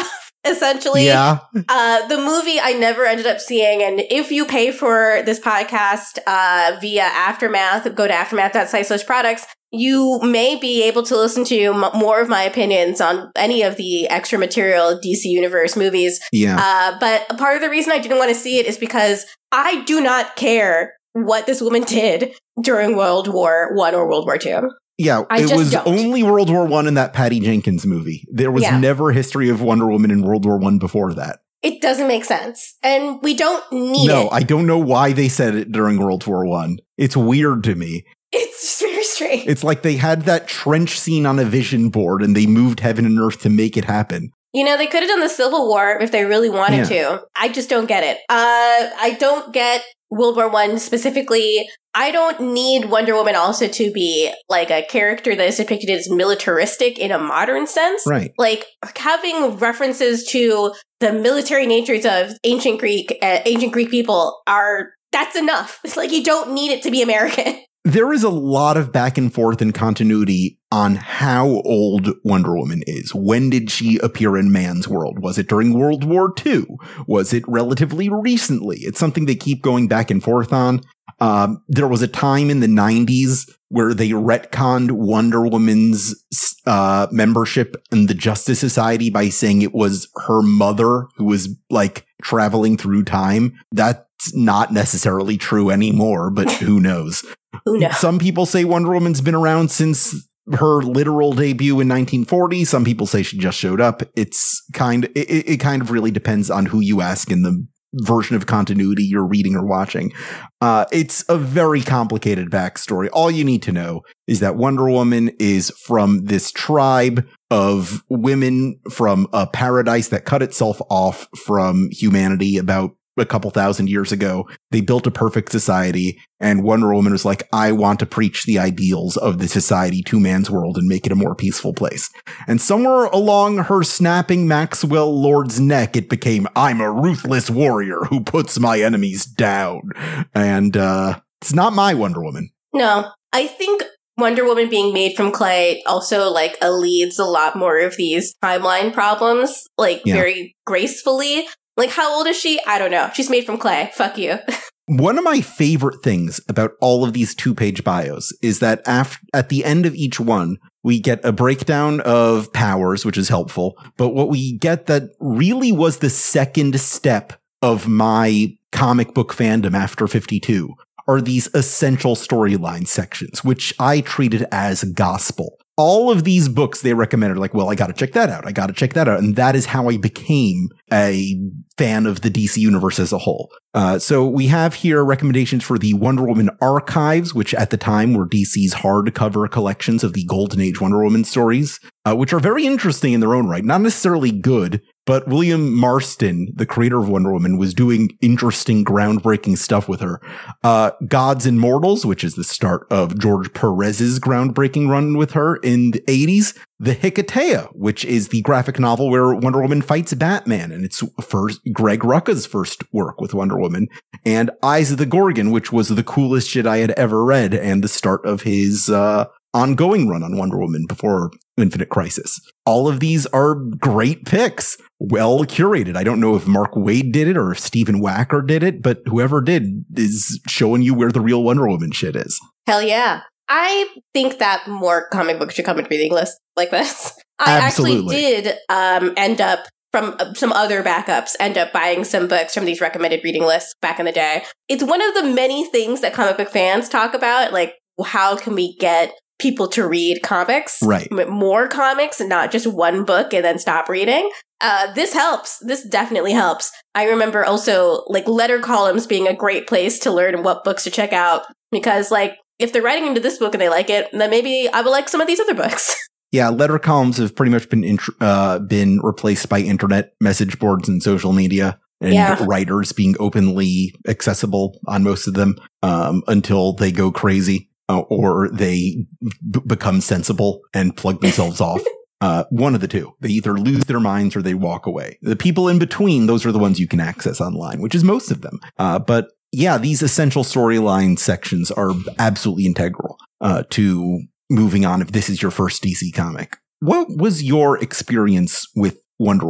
essentially. Yeah. Uh, the movie I never ended up seeing, and if you pay for this podcast uh, via Aftermath, go to aftermath dot site slash products, you may be able to listen to m- more of my opinions on any of the extra material D C Universe movies. Yeah. Uh, but part of the reason I didn't want to see it is because I do not care what this woman did during World War One or World War Two. Yeah, I it just was don't. only World War One in that Patty Jenkins movie. There was Yeah. never a history of Wonder Woman in World War One before that. It doesn't make sense. And we don't need no, it. I don't know why they said it during World War One. It's weird to me. It's just very strange. It's like they had that trench scene on a vision board and they moved heaven and earth to make it happen. You know, they could have done the Civil War if they really wanted Yeah. to. I just don't get it. Uh, I don't get World War One specifically. I don't need Wonder Woman also to be like a character that is depicted as militaristic in a modern sense. Right. Like having references to the military natures of ancient Greek, uh, ancient Greek people are, that's enough. It's like you don't need it to be American. There is a lot of back and forth and continuity on how old Wonder Woman is. When did she appear in man's world? Was it during World War Two? Was it relatively recently? It's something they keep going back and forth on. Um, there was a time in the nineties where they retconned Wonder Woman's uh, membership in the Justice Society by saying it was her mother who was like traveling through time. That's not necessarily true anymore, but who knows? Who knows? Some people say Wonder Woman's been around since her literal debut in nineteen forty. Some people say she just showed up. It's kind it, it kind of really depends on who you ask in the version of continuity you're reading or watching. Uh, it's a very complicated backstory. All you need to know is that Wonder Woman is from this tribe of women from a paradise that cut itself off from humanity about a couple thousand years ago. They built a perfect society, and Wonder Woman was like, I want to preach the ideals of the society to man's world and make it a more peaceful place. And somewhere along her snapping Maxwell Lord's neck, it became, I'm a ruthless warrior who puts my enemies down. And uh, it's not my Wonder Woman. No, I think Wonder Woman being made from clay also like alleviates a lot more of these timeline problems, like Yeah. very gracefully. Like, how old is she? I don't know. She's made from clay. Fuck you. One of my favorite things about all of these two-page bios is that af- at the end of each one, we get a breakdown of powers, which is helpful. But what we get that really was the second step of my comic book fandom after fifty-two are these essential storyline sections, which I treated as gospel. All of these books they recommended, like, well, I got to check that out. I got to check that out. And that is how I became a fan of the D C universe as a whole. Uh, so we have here recommendations for the Wonder Woman Archives, which at the time were D C's hardcover collections of the Golden Age Wonder Woman stories, uh, which are very interesting in their own right. Not necessarily good, but William Marston, the creator of Wonder Woman, was doing interesting, groundbreaking stuff with her. Uh, Gods and Mortals, which is the start of George Perez's groundbreaking run with her in the eighties. The Hikatea, which is the graphic novel where Wonder Woman fights Batman, and it's first Greg Rucka's first work with Wonder Woman. And Eyes of the Gorgon, which was the coolest shit I had ever read, and the start of his uh, ongoing run on Wonder Woman before Infinite Crisis. All of these are great picks, well curated. I don't know if Mark Waid did it or if Stephen Wacker did it, but whoever did is showing you where the real Wonder Woman shit is. Hell yeah. I think that more comic books should come with reading lists like this. I Absolutely. actually did um, end up, from uh, some other backups, end up buying some books from these recommended reading lists back in the day. It's one of the many things that comic book fans talk about, like, how can we get people to read comics, right? More comics and not just one book and then stop reading. Uh, this helps. This definitely helps. I remember also like letter columns being a great place to learn what books to check out, because like if they're writing into this book and they like it, then maybe I will like some of these other books. Yeah, letter columns have pretty much been int- uh, been replaced by internet message boards and social media, and yeah. writers being openly accessible on most of them um, until they go crazy. Uh, or they b- become sensible and plug themselves off. Uh, one of the two. They either lose their minds or they walk away. The people in between, those are the ones you can access online, which is most of them. Uh, but yeah, these essential storyline sections are absolutely integral uh, to moving on if this is your first D C comic. What was your experience with Wonder Woman?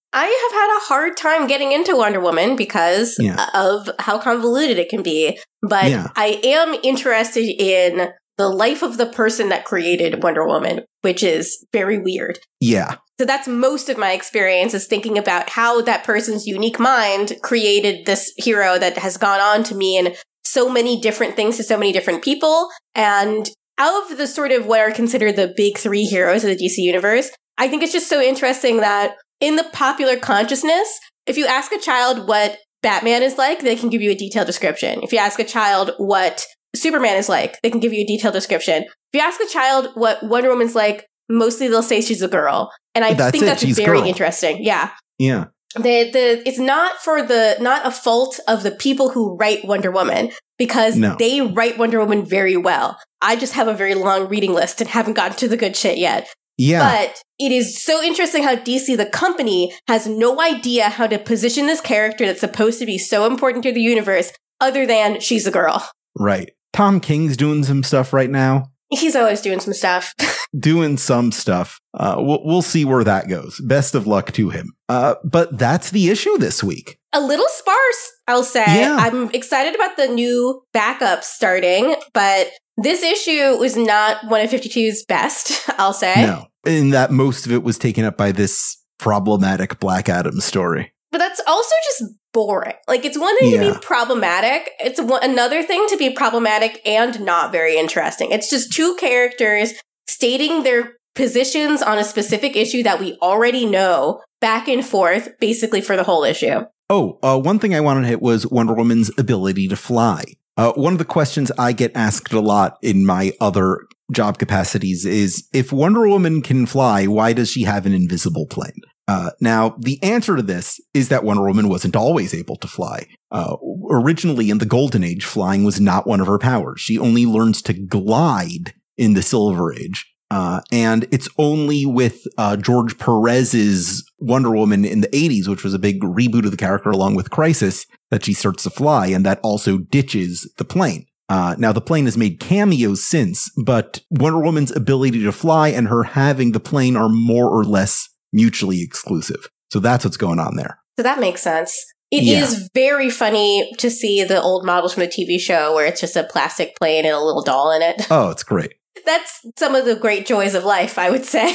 I have had a hard time getting into Wonder Woman because yeah. of how convoluted it can be. But yeah. I am interested in the life of the person that created Wonder Woman, which is very weird. Yeah. So that's most of my experience, is thinking about how that person's unique mind created this hero that has gone on to mean so many different things to so many different people. And out of the sort of what are considered the big three heroes of the D C universe, I think it's just so interesting that in the popular consciousness, if you ask a child what Batman is like, they can give you a detailed description. If you ask a child what Superman is like, they can give you a detailed description. If you ask a child what Wonder Woman's like, mostly they'll say she's a girl. And I that's think it. that's she's very girl. interesting. Yeah. Yeah. The, the, it's not for the, not a fault of the people who write Wonder Woman, because no. they write Wonder Woman very well. I just have a very long reading list and haven't gotten to the good shit yet. Yeah. But it is so interesting how D C, the company, has no idea how to position this character that's supposed to be so important to the universe other than she's a girl. Right. Tom King's doing some stuff right now. He's always doing some stuff. doing some stuff. Uh, we'll, we'll see where that goes. Best of luck to him. Uh, but that's the issue this week. A little sparse, I'll say. Yeah. I'm excited about the new backup starting, but this issue was not one of fifty-two's best, I'll say. No. In that most of it was taken up by this problematic Black Adam story. But that's also just boring. Like, it's one thing yeah. to be problematic. It's one, another thing to be problematic and not very interesting. It's just two characters stating their positions on a specific issue that we already know back and forth, basically for the whole issue. Oh, uh, one thing I wanted to hit was Wonder Woman's ability to fly. Uh, one of the questions I get asked a lot in my other job capacities is, if Wonder Woman can fly, why does she have an invisible plane? Uh, now, the answer to this is that Wonder Woman wasn't always able to fly. Uh, originally, in the Golden Age, flying was not one of her powers. She only learns to glide in the Silver Age. Uh, and it's only with uh, George Perez's Wonder Woman in the eighties, which was a big reboot of the character along with Crisis, that she starts to fly, and that also ditches the plane. Uh, now, the plane has made cameos since, but Wonder Woman's ability to fly and her having the plane are more or less mutually exclusive. So that's what's going on there. So that makes sense. It yeah. is very funny to see the old models from the T V show where it's just a plastic plane and a little doll in it. Oh, it's great. That's some of the great joys of life, I would say,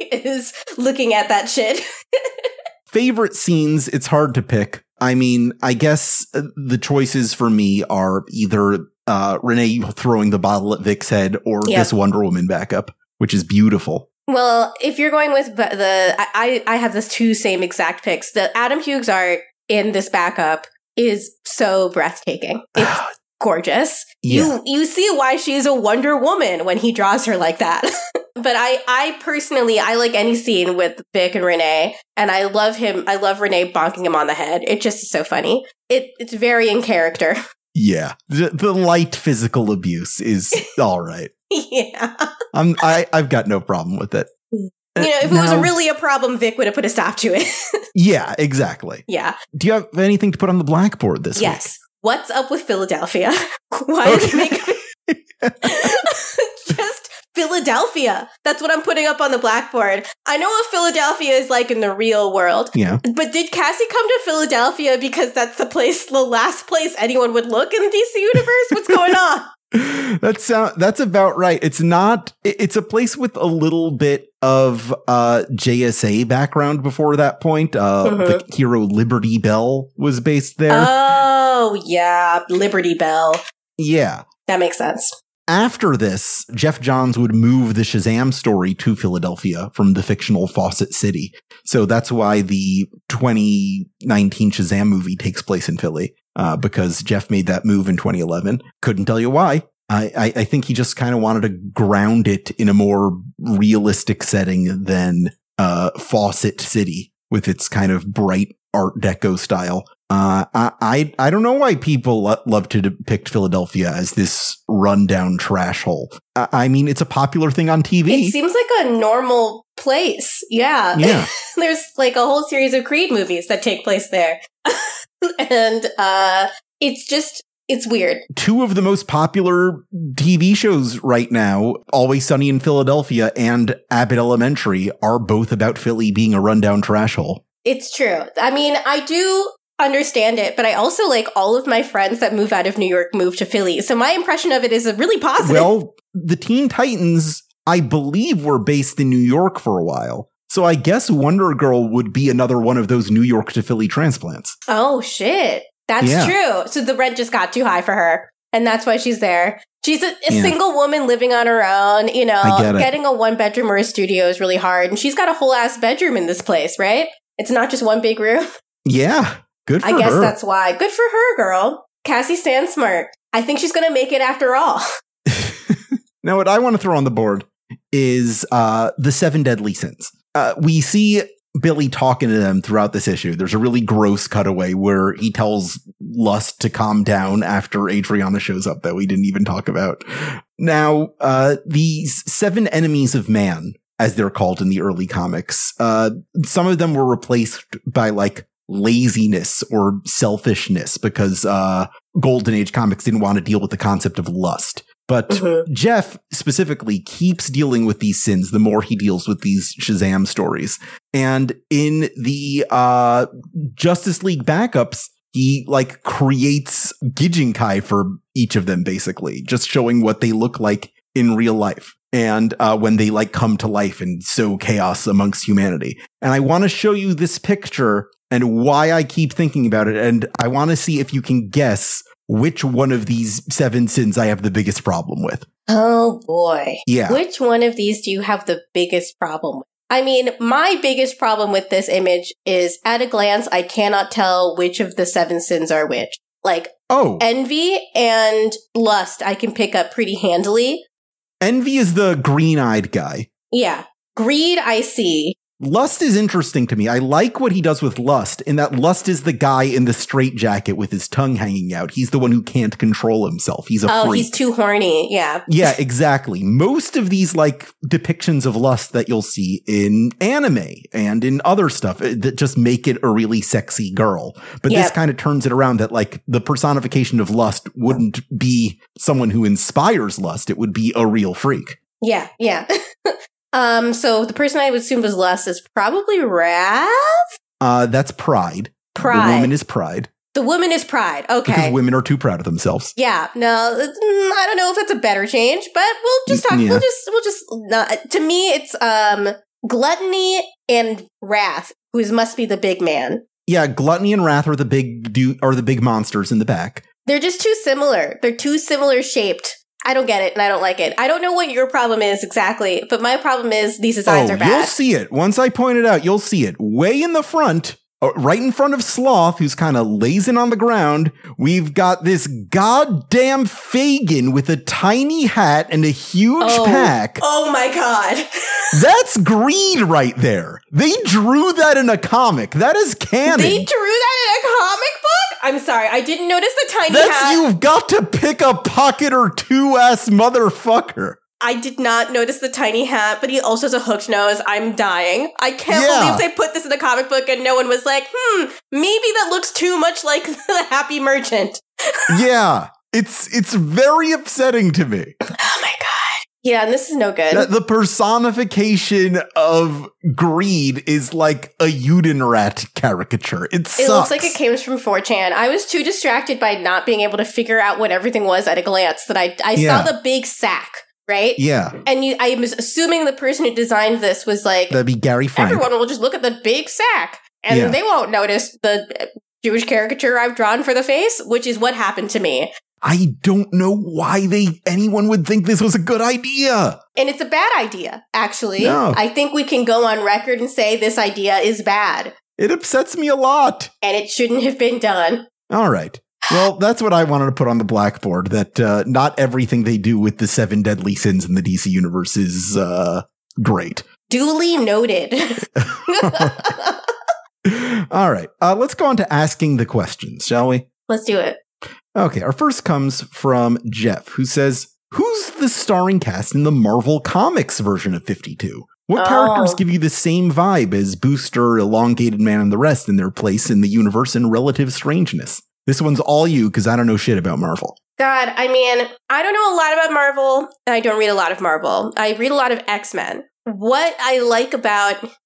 is looking at that shit. Favorite scenes, it's hard to pick. I mean, I guess the choices for me are either uh, Renee throwing the bottle at Vic's head or yep. this Wonder Woman backup, which is beautiful. Well, if you're going with the, I, I have this two same exact picks. The Adam Hughes art in this backup is so breathtaking. It's gorgeous. Yeah. You you see why she's a Wonder Woman when he draws her like that. But I, I personally, I like any scene with Vic and Renee, and I love him. I love Renee bonking him on the head. It just is so funny. It It's very in character. Yeah. The, the light physical abuse is all right. Yeah. I'm, I, I've got no problem with it. You know, if it now, was really a problem, Vic would have put a stop to it. Yeah, exactly. Yeah. Do you have anything to put on the blackboard this yes. week? Yes. What's up with Philadelphia? Why okay. did they make just Philadelphia? That's what I'm putting up on the blackboard. I know what Philadelphia is like in the real world. Yeah. But did Cassie come to Philadelphia because that's the place, the last place anyone would look in the D C universe? What's going on? That's uh, that's about right. It's not. It's a place with a little bit of uh, J S A background before that point. Uh, mm-hmm. The hero Liberty Bell was based there. Oh yeah, Liberty Bell. Yeah, that makes sense. After this, Jeff Johns would move the Shazam story to Philadelphia from the fictional Fawcett City. So that's why the twenty nineteen Shazam movie takes place in Philly. Uh, because Jeff made that move in twenty eleven. Couldn't tell you why. I, I, I think he just kind of wanted to ground it in a more realistic setting than uh, Fawcett City with its kind of bright Art Deco style. Uh, I, I I don't know why people lo- love to depict Philadelphia as this rundown trash hole. I, I mean, it's a popular thing on T V. It seems like a normal place. Yeah. Yeah. There's like a whole series of Creed movies that take place there. And uh, it's just, it's weird. Two of the most popular T V shows right now, Always Sunny in Philadelphia and Abbott Elementary, are both about Philly being a rundown trash hole. It's true. I mean, I do understand it, but I also like all of my friends that move out of New York move to Philly. So my impression of it is a really positive. Well, the Teen Titans, I believe, were based in New York for a while. So I guess Wonder Girl would be another one of those New York to Philly transplants. Oh, shit. That's yeah. true. So the rent just got too high for her. And that's why she's there. She's a, a yeah. single woman living on her own. You know, getting a one bedroom or a studio is really hard. And she's got a whole ass bedroom in this place, right? It's not just one big room. Yeah. Good for her. I guess her. That's why. Good for her, girl. Cassie Sandsmark. I think she's going to make it after all. Now, what I want to throw on the board is uh, the seven deadly sins. Uh, we see Billy talking to them throughout this issue. There's a really gross cutaway where he tells Lust to calm down after Adriana shows up that we didn't even talk about. Now, uh, these seven enemies of man, as they're called in the early comics, uh, some of them were replaced by like laziness or selfishness because uh, Golden Age comics didn't want to deal with the concept of lust. But mm-hmm. Jeff specifically keeps dealing with these sins the more he deals with these Shazam stories. And in the uh, Justice League backups, he like creates Gijinkai for each of them, basically, just showing what they look like in real life. And uh, when they like come to life and sow chaos amongst humanity. And I want to show you this picture and why I keep thinking about it. And I want to see if you can guess which one of these seven sins I have the biggest problem with. Oh, boy. Yeah. Which one of these do you have the biggest problem with? I mean, my biggest problem with this image is, at a glance, I cannot tell which of the seven sins are which. Like, oh, envy and lust I can pick up pretty handily. Envy is the green-eyed guy. Yeah. Greed, I see. Lust is interesting to me. I like what he does with Lust, in that Lust is the guy in the straitjacket with his tongue hanging out. He's the one who can't control himself. He's a oh, freak. He's too horny. Yeah. Yeah, exactly. Most of these like depictions of lust that you'll see in anime and in other stuff that just make it a really sexy girl. But yep. this kind of turns it around that like the personification of lust wouldn't be someone who inspires lust. It would be a real freak. Yeah, yeah. Um, so the person I would assume was lust is probably Wrath? Uh, that's Pride. Pride. The woman is Pride. The woman is Pride. Okay. Because women are too proud of themselves. Yeah. No, I don't know if that's a better change, but we'll just talk. Yeah. We'll just, we'll just, not, to me, it's, um, Gluttony and Wrath, who is, must be the big man. Yeah. Gluttony and Wrath are the big, do, are the big monsters in the back. They're just too similar. They're too similar shaped. I don't get it, and I don't like it. I don't know what your problem is exactly, but my problem is these designs oh, are bad. You'll see it. Once I point it out, you'll see it. Way in the front, right in front of Sloth, who's kind of lazing on the ground, we've got this goddamn Fagin with a tiny hat and a huge oh. pack. Oh my god. That's greed right there. They drew that in a comic. That is canon. They drew that in a comic book? I'm sorry, I didn't notice the tiny That's, hat. You've got to pick a pocket or two ass motherfucker. I did not notice the tiny hat, but he also has a hooked nose. I'm dying. I can't yeah. believe they put this in a comic book and no one was like, hmm, maybe that looks too much like the Happy Merchant. Yeah, it's it's very upsetting to me. Oh my god. Yeah, and this is no good. The personification of greed is like a Judenrat caricature. It sucks. It looks like it came from four chan. I was too distracted by not being able to figure out what everything was at a glance that I I yeah. saw the big sack, right? Yeah. And you, I was assuming the person who designed this was like, that'd be Gary Frank. Everyone will just look at the big sack and yeah. they won't notice the Jewish caricature I've drawn for the face, which is what happened to me. I don't know why they anyone would think this was a good idea. And it's a bad idea, actually. No. I think we can go on record and say this idea is bad. It upsets me a lot. And it shouldn't have been done. All right. Well, that's what I wanted to put on the blackboard, that uh, not everything they do with the seven deadly sins in the D C universe is uh, great. Duly noted. All right. Uh, let's go on to asking the questions, shall we? Let's do it. Okay, our first comes from Jeff, who says, who's the starring cast in the Marvel Comics version of fifty-two? What oh. characters give you the same vibe as Booster, Elongated Man, and the rest in their place in the universe and relative strangeness? This one's all you, because I don't know shit about Marvel. God, I mean, I don't know a lot about Marvel, and I don't read a lot of Marvel. I read a lot of X-Men. What I like about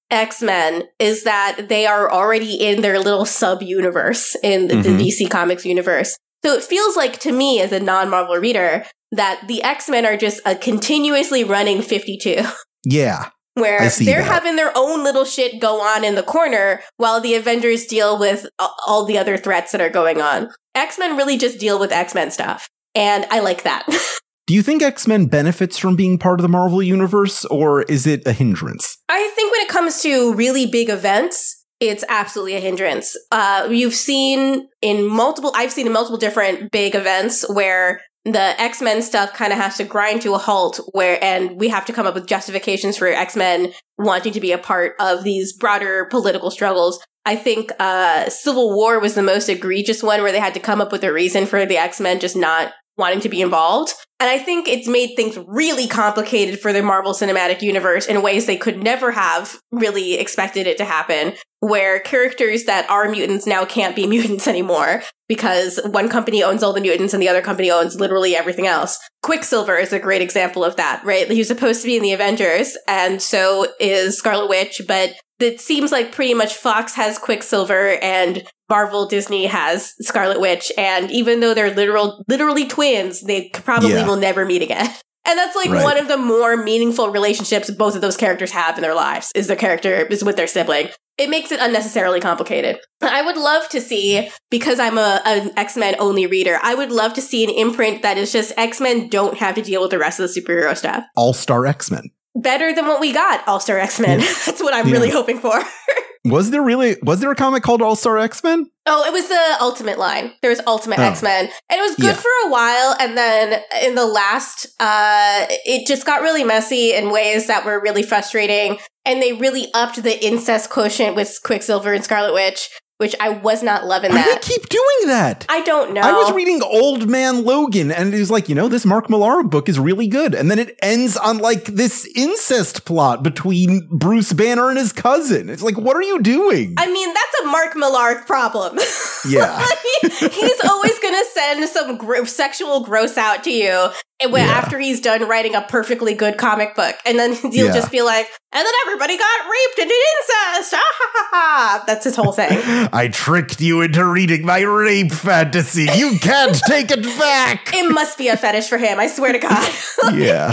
X-Men is that they are already in their little sub-universe in the, mm-hmm. the D C Comics universe. So it feels like, to me, as a non-Marvel reader, that the X-Men are just a continuously running fifty-two. Yeah. Where they're that. having their own little shit go on in the corner while the Avengers deal with all the other threats that are going on. X-Men really just deal with X-Men stuff. And I like that. Do you think X-Men benefits from being part of the Marvel Universe, or is it a hindrance? I think when it comes to really big events, it's absolutely a hindrance. Uh, you've seen in multiple, I've seen in multiple different big events where the X-Men stuff kind of has to grind to a halt, where, and we have to come up with justifications for X-Men wanting to be a part of these broader political struggles. I think uh, Civil War was the most egregious one, where they had to come up with a reason for the X-Men just not wanting to be involved. And I think it's made things really complicated for the Marvel Cinematic Universe in ways they could never have really expected it to happen, where characters that are mutants now can't be mutants anymore because one company owns all the mutants and the other company owns literally everything else. Quicksilver is a great example of that, right? He was supposed to be in the Avengers, and so is Scarlet Witch, but it seems like pretty much Fox has Quicksilver and Marvel Disney has Scarlet Witch, and even though they're literal, literally twins, they probably yeah. will never meet again. And that's like right. one of the more meaningful relationships both of those characters have in their lives, is their character is with their sibling. It makes it unnecessarily complicated. I would love to see, because I'm a an X-Men only reader, I would love to see an imprint that is just X-Men don't have to deal with the rest of the superhero stuff. All-Star X-Men. Better than what we got, All-Star X-Men. Yeah. That's what I'm yeah. really hoping for. Was there really, was there a comic called All-Star X-Men? Oh, it was the Ultimate line. There was Ultimate oh. X-Men. And it was good yeah. for a while, and then in the last, uh, it just got really messy in ways that were really frustrating, and they really upped the incest quotient with Quicksilver and Scarlet Witch, which I was not loving that. Why do they keep doing that? I don't know. I was reading Old Man Logan, and it was like, you know, this Mark Millar book is really good. And then it ends on, like, this incest plot between Bruce Banner and his cousin. It's like, what are you doing? I mean, that's a Mark Millar problem. Yeah. Like, he's always going to send some gro- sexual gross out to you and when, yeah. after he's done writing a perfectly good comic book. And then he'll yeah. just be like, and then everybody got raped and did incest. Ah, ha, ha, ha. That's his whole thing. I tricked you into reading my rape fantasy. You can't take it back. It must be a fetish for him, I swear to God. Yeah.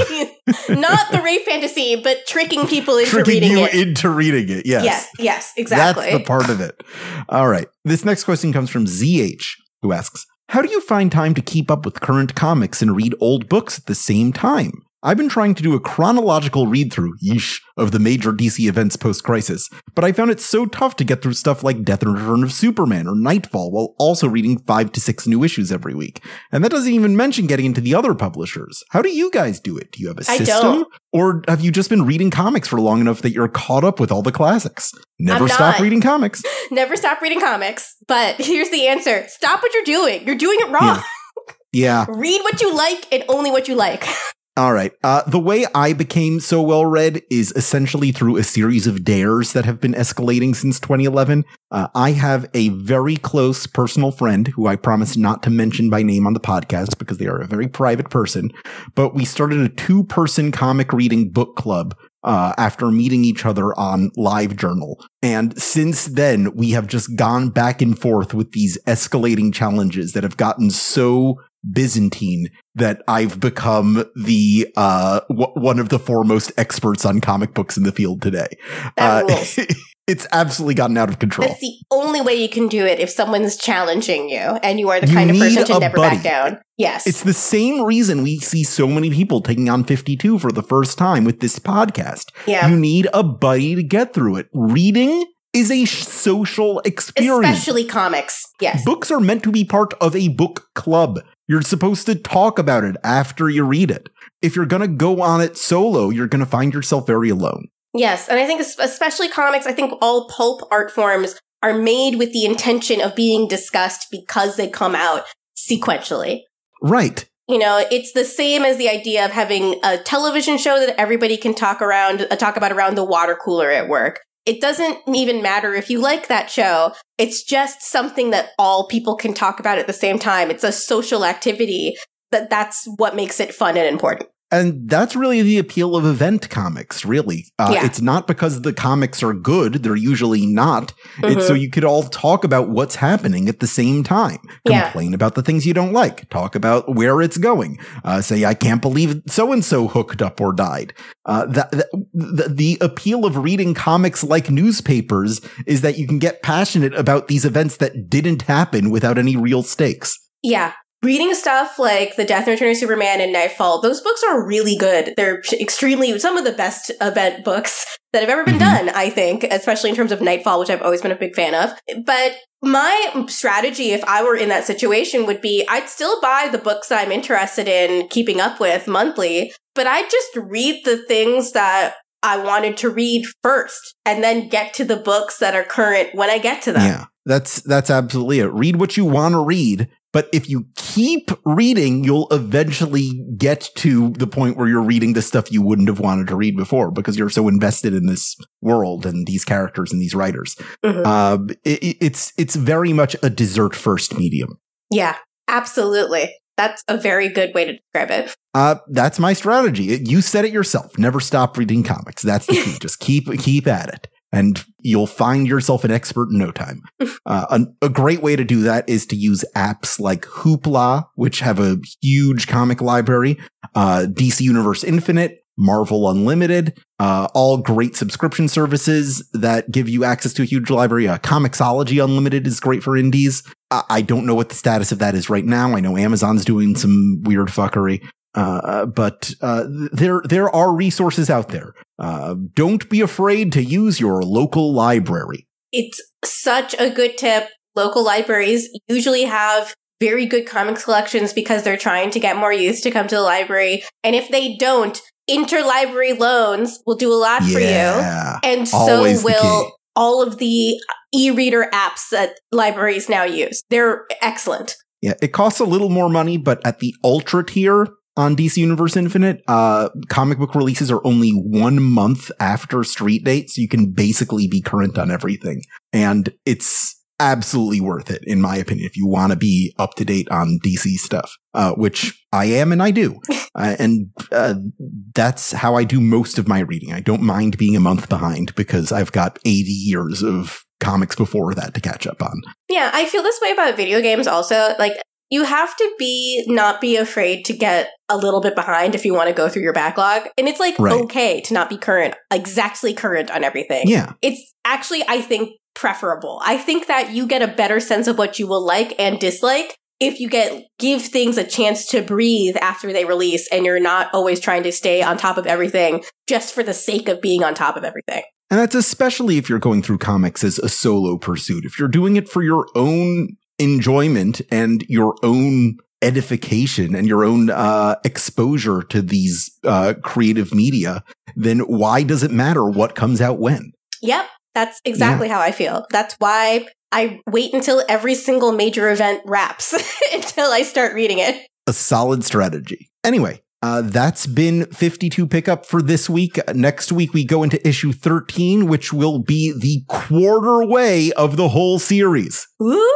Not the rape fantasy, but tricking people into tricking reading you it. into reading it, yes. Yes, yes, exactly. That's the part of it. All right. This next question comes from Z H, who asks, how do you find time to keep up with current comics and read old books at the same time? I've been trying to do a chronological read-through, yeesh, of the major D C events post-crisis, but I found it so tough to get through stuff like Death and Return of Superman or Nightfall while also reading five to six new issues every week. And that doesn't even mention getting into the other publishers. How do you guys do it? Do you have a system? I don't. Or have you just been reading comics for long enough that you're caught up with all the classics? Never stop reading comics. Never stop reading comics. But here's the answer. Stop what you're doing. You're doing it wrong. Yeah. yeah. Read what you like and only what you like. All right. Uh, the way I became so well read is essentially through a series of dares that have been escalating since twenty eleven. Uh, I have a very close personal friend who I promise not to mention by name on the podcast because they are a very private person. But we started a two-person comic reading book club uh, after meeting each other on LiveJournal. And since then, we have just gone back and forth with these escalating challenges that have gotten so Byzantine that I've become the uh w- one of the foremost experts on comic books in the field today. That uh, rules. It's absolutely gotten out of control. That's the only way you can do it if someone's challenging you and you are the you kind of person to never buddy. back down. Yes. It's the same reason we see so many people taking on fifty-two for the first time with this podcast. Yeah. You need a buddy to get through it. Reading is a social experience. Especially comics. Yes. Books are meant to be part of a book club. You're supposed to talk about it after you read it. If you're going to go on it solo, you're going to find yourself very alone. Yes, and I think especially comics, I think all pulp art forms are made with the intention of being discussed because they come out sequentially. Right. You know, it's the same as the idea of having a television show that everybody can talk around, uh, talk about around the water cooler at work. It doesn't even matter if you like that show. It's just something that all people can talk about at the same time. It's a social activity. That that's what makes it fun and important. And that's really the appeal of event comics, really. Uh, yeah. It's not because the comics are good. They're usually not. Mm-hmm. It's so you could all talk about what's happening at the same time. Complain yeah. about the things you don't like. Talk about where it's going. Uh, say, I can't believe so-and-so hooked up or died. Uh, that, that, the, the appeal of reading comics like newspapers is that you can get passionate about these events that didn't happen without any real stakes. Yeah. Reading stuff like The Death and Return of Superman and Nightfall, those books are really good. They're extremely, some of the best event books that have ever been mm-hmm. done, I think, especially in terms of Nightfall, which I've always been a big fan of. But my strategy, if I were in that situation, would be I'd still buy the books that I'm interested in keeping up with monthly, but I'd just read the things that I wanted to read first and then get to the books that are current when I get to them. Yeah, that's, that's absolutely it. Read what you want to read. But if you keep reading, you'll eventually get to the point where you're reading the stuff you wouldn't have wanted to read before because you're so invested in this world and these characters and these writers. Mm-hmm. Uh, it, it's it's very much a dessert first medium. Yeah, absolutely. That's a very good way to describe it. Uh, that's my strategy. You said it yourself. Never stop reading comics. That's the key. Just keep keep at it. And you'll find yourself an expert in no time. Uh, a, a great way to do that is to use apps like Hoopla, which have a huge comic library, uh, D C Universe Infinite, Marvel Unlimited, uh, all great subscription services that give you access to a huge library. Uh, Comixology Unlimited is great for indies. I, I don't know what the status of that is right now. I know Amazon's doing some weird fuckery. Uh, but uh, there there are resources out there. Uh, don't be afraid to use your local library. It's such a good tip. Local libraries usually have very good comics collections because they're trying to get more youth to come to the library. And if they don't, interlibrary loans will do a lot yeah, for you. And so will all of the e-reader apps that libraries now use. They're excellent. Yeah, it costs a little more money, but at the ultra tier on D C Universe Infinite, uh, comic book releases are only one month after street date, so you can basically be current on everything. And it's absolutely worth it, in my opinion, if you want to be up to date on D C stuff, uh, which I am and I do. uh, and uh, that's how I do most of my reading. I don't mind being a month behind because I've got eighty years of comics before that to catch up on. Yeah, I feel this way about video games also. Like, you have to be not be afraid to get a little bit behind if you want to go through your backlog. And it's like, right. okay to not be current, exactly current on everything. Yeah. It's actually, I think, preferable. I think that you get a better sense of what you will like and dislike if you get give things a chance to breathe after they release and you're not always trying to stay on top of everything just for the sake of being on top of everything. And that's especially if you're going through comics as a solo pursuit. If you're doing it for your own enjoyment and your own edification and your own uh, exposure to these uh, creative media, then why does it matter what comes out when? Yep, that's exactly yeah. how I feel. That's why I wait until every single major event wraps until I start reading it. A solid strategy. Anyway, uh, that's been fifty-two Pickup for this week. Next week, we go into issue thirteen, which will be the quarter way of the whole series. Ooh!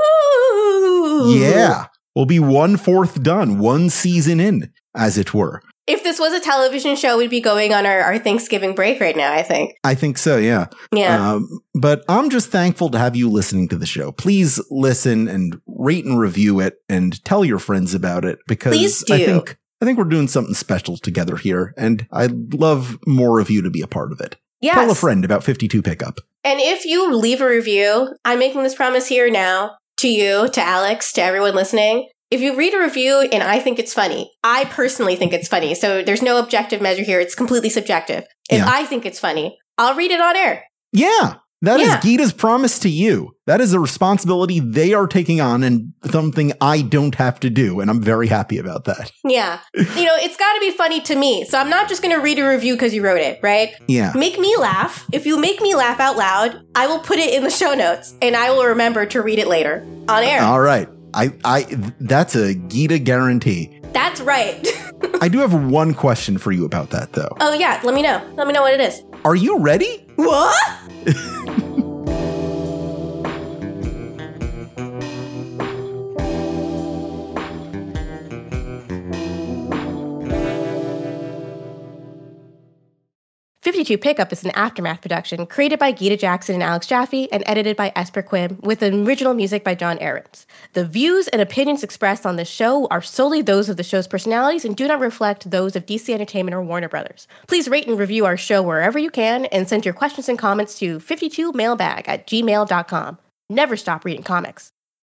Yeah, we'll be one fourth done, one season in, as it were. If this was a television show, we'd be going on our, our Thanksgiving break right now, I think. I think so, yeah. Yeah. Um, but I'm just thankful to have you listening to the show. Please listen and rate and review it and tell your friends about it because Please do. I think I think we're doing something special together here, and I'd love more of you to be a part of it. Yes. Tell a friend about fifty-two Pickup. And if you leave a review, I'm making this promise here now to you, to Alex, to everyone listening. If you read a review and I think it's funny, I personally think it's funny. So there's no objective measure here. It's completely subjective. If yeah. I think it's funny, I'll read it on air. Yeah. That yeah. is Geeta's promise to you. That is a responsibility they are taking on and something I don't have to do. And I'm very happy about that. Yeah. You know, it's got to be funny to me. So I'm not just going to read a review because you wrote it, right? Yeah. Make me laugh. If you make me laugh out loud, I will put it in the show notes and I will remember to read it later on air. All right. I, I, that's a Geeta guarantee. That's right. I do have one question for you about that, though. Oh, yeah. Let me know. Let me know what it is. Are you ready? What? fifty-two Pickup is an Aftermath production created by Gita Jackson and Alex Jaffe and edited by Esper Quim with original music by John Ahrens. The views and opinions expressed on this show are solely those of the show's personalities and do not reflect those of D C Entertainment or Warner Brothers. Please rate and review our show wherever you can and send your questions and comments to fifty-two mailbag at gmail dot com. Never stop reading comics.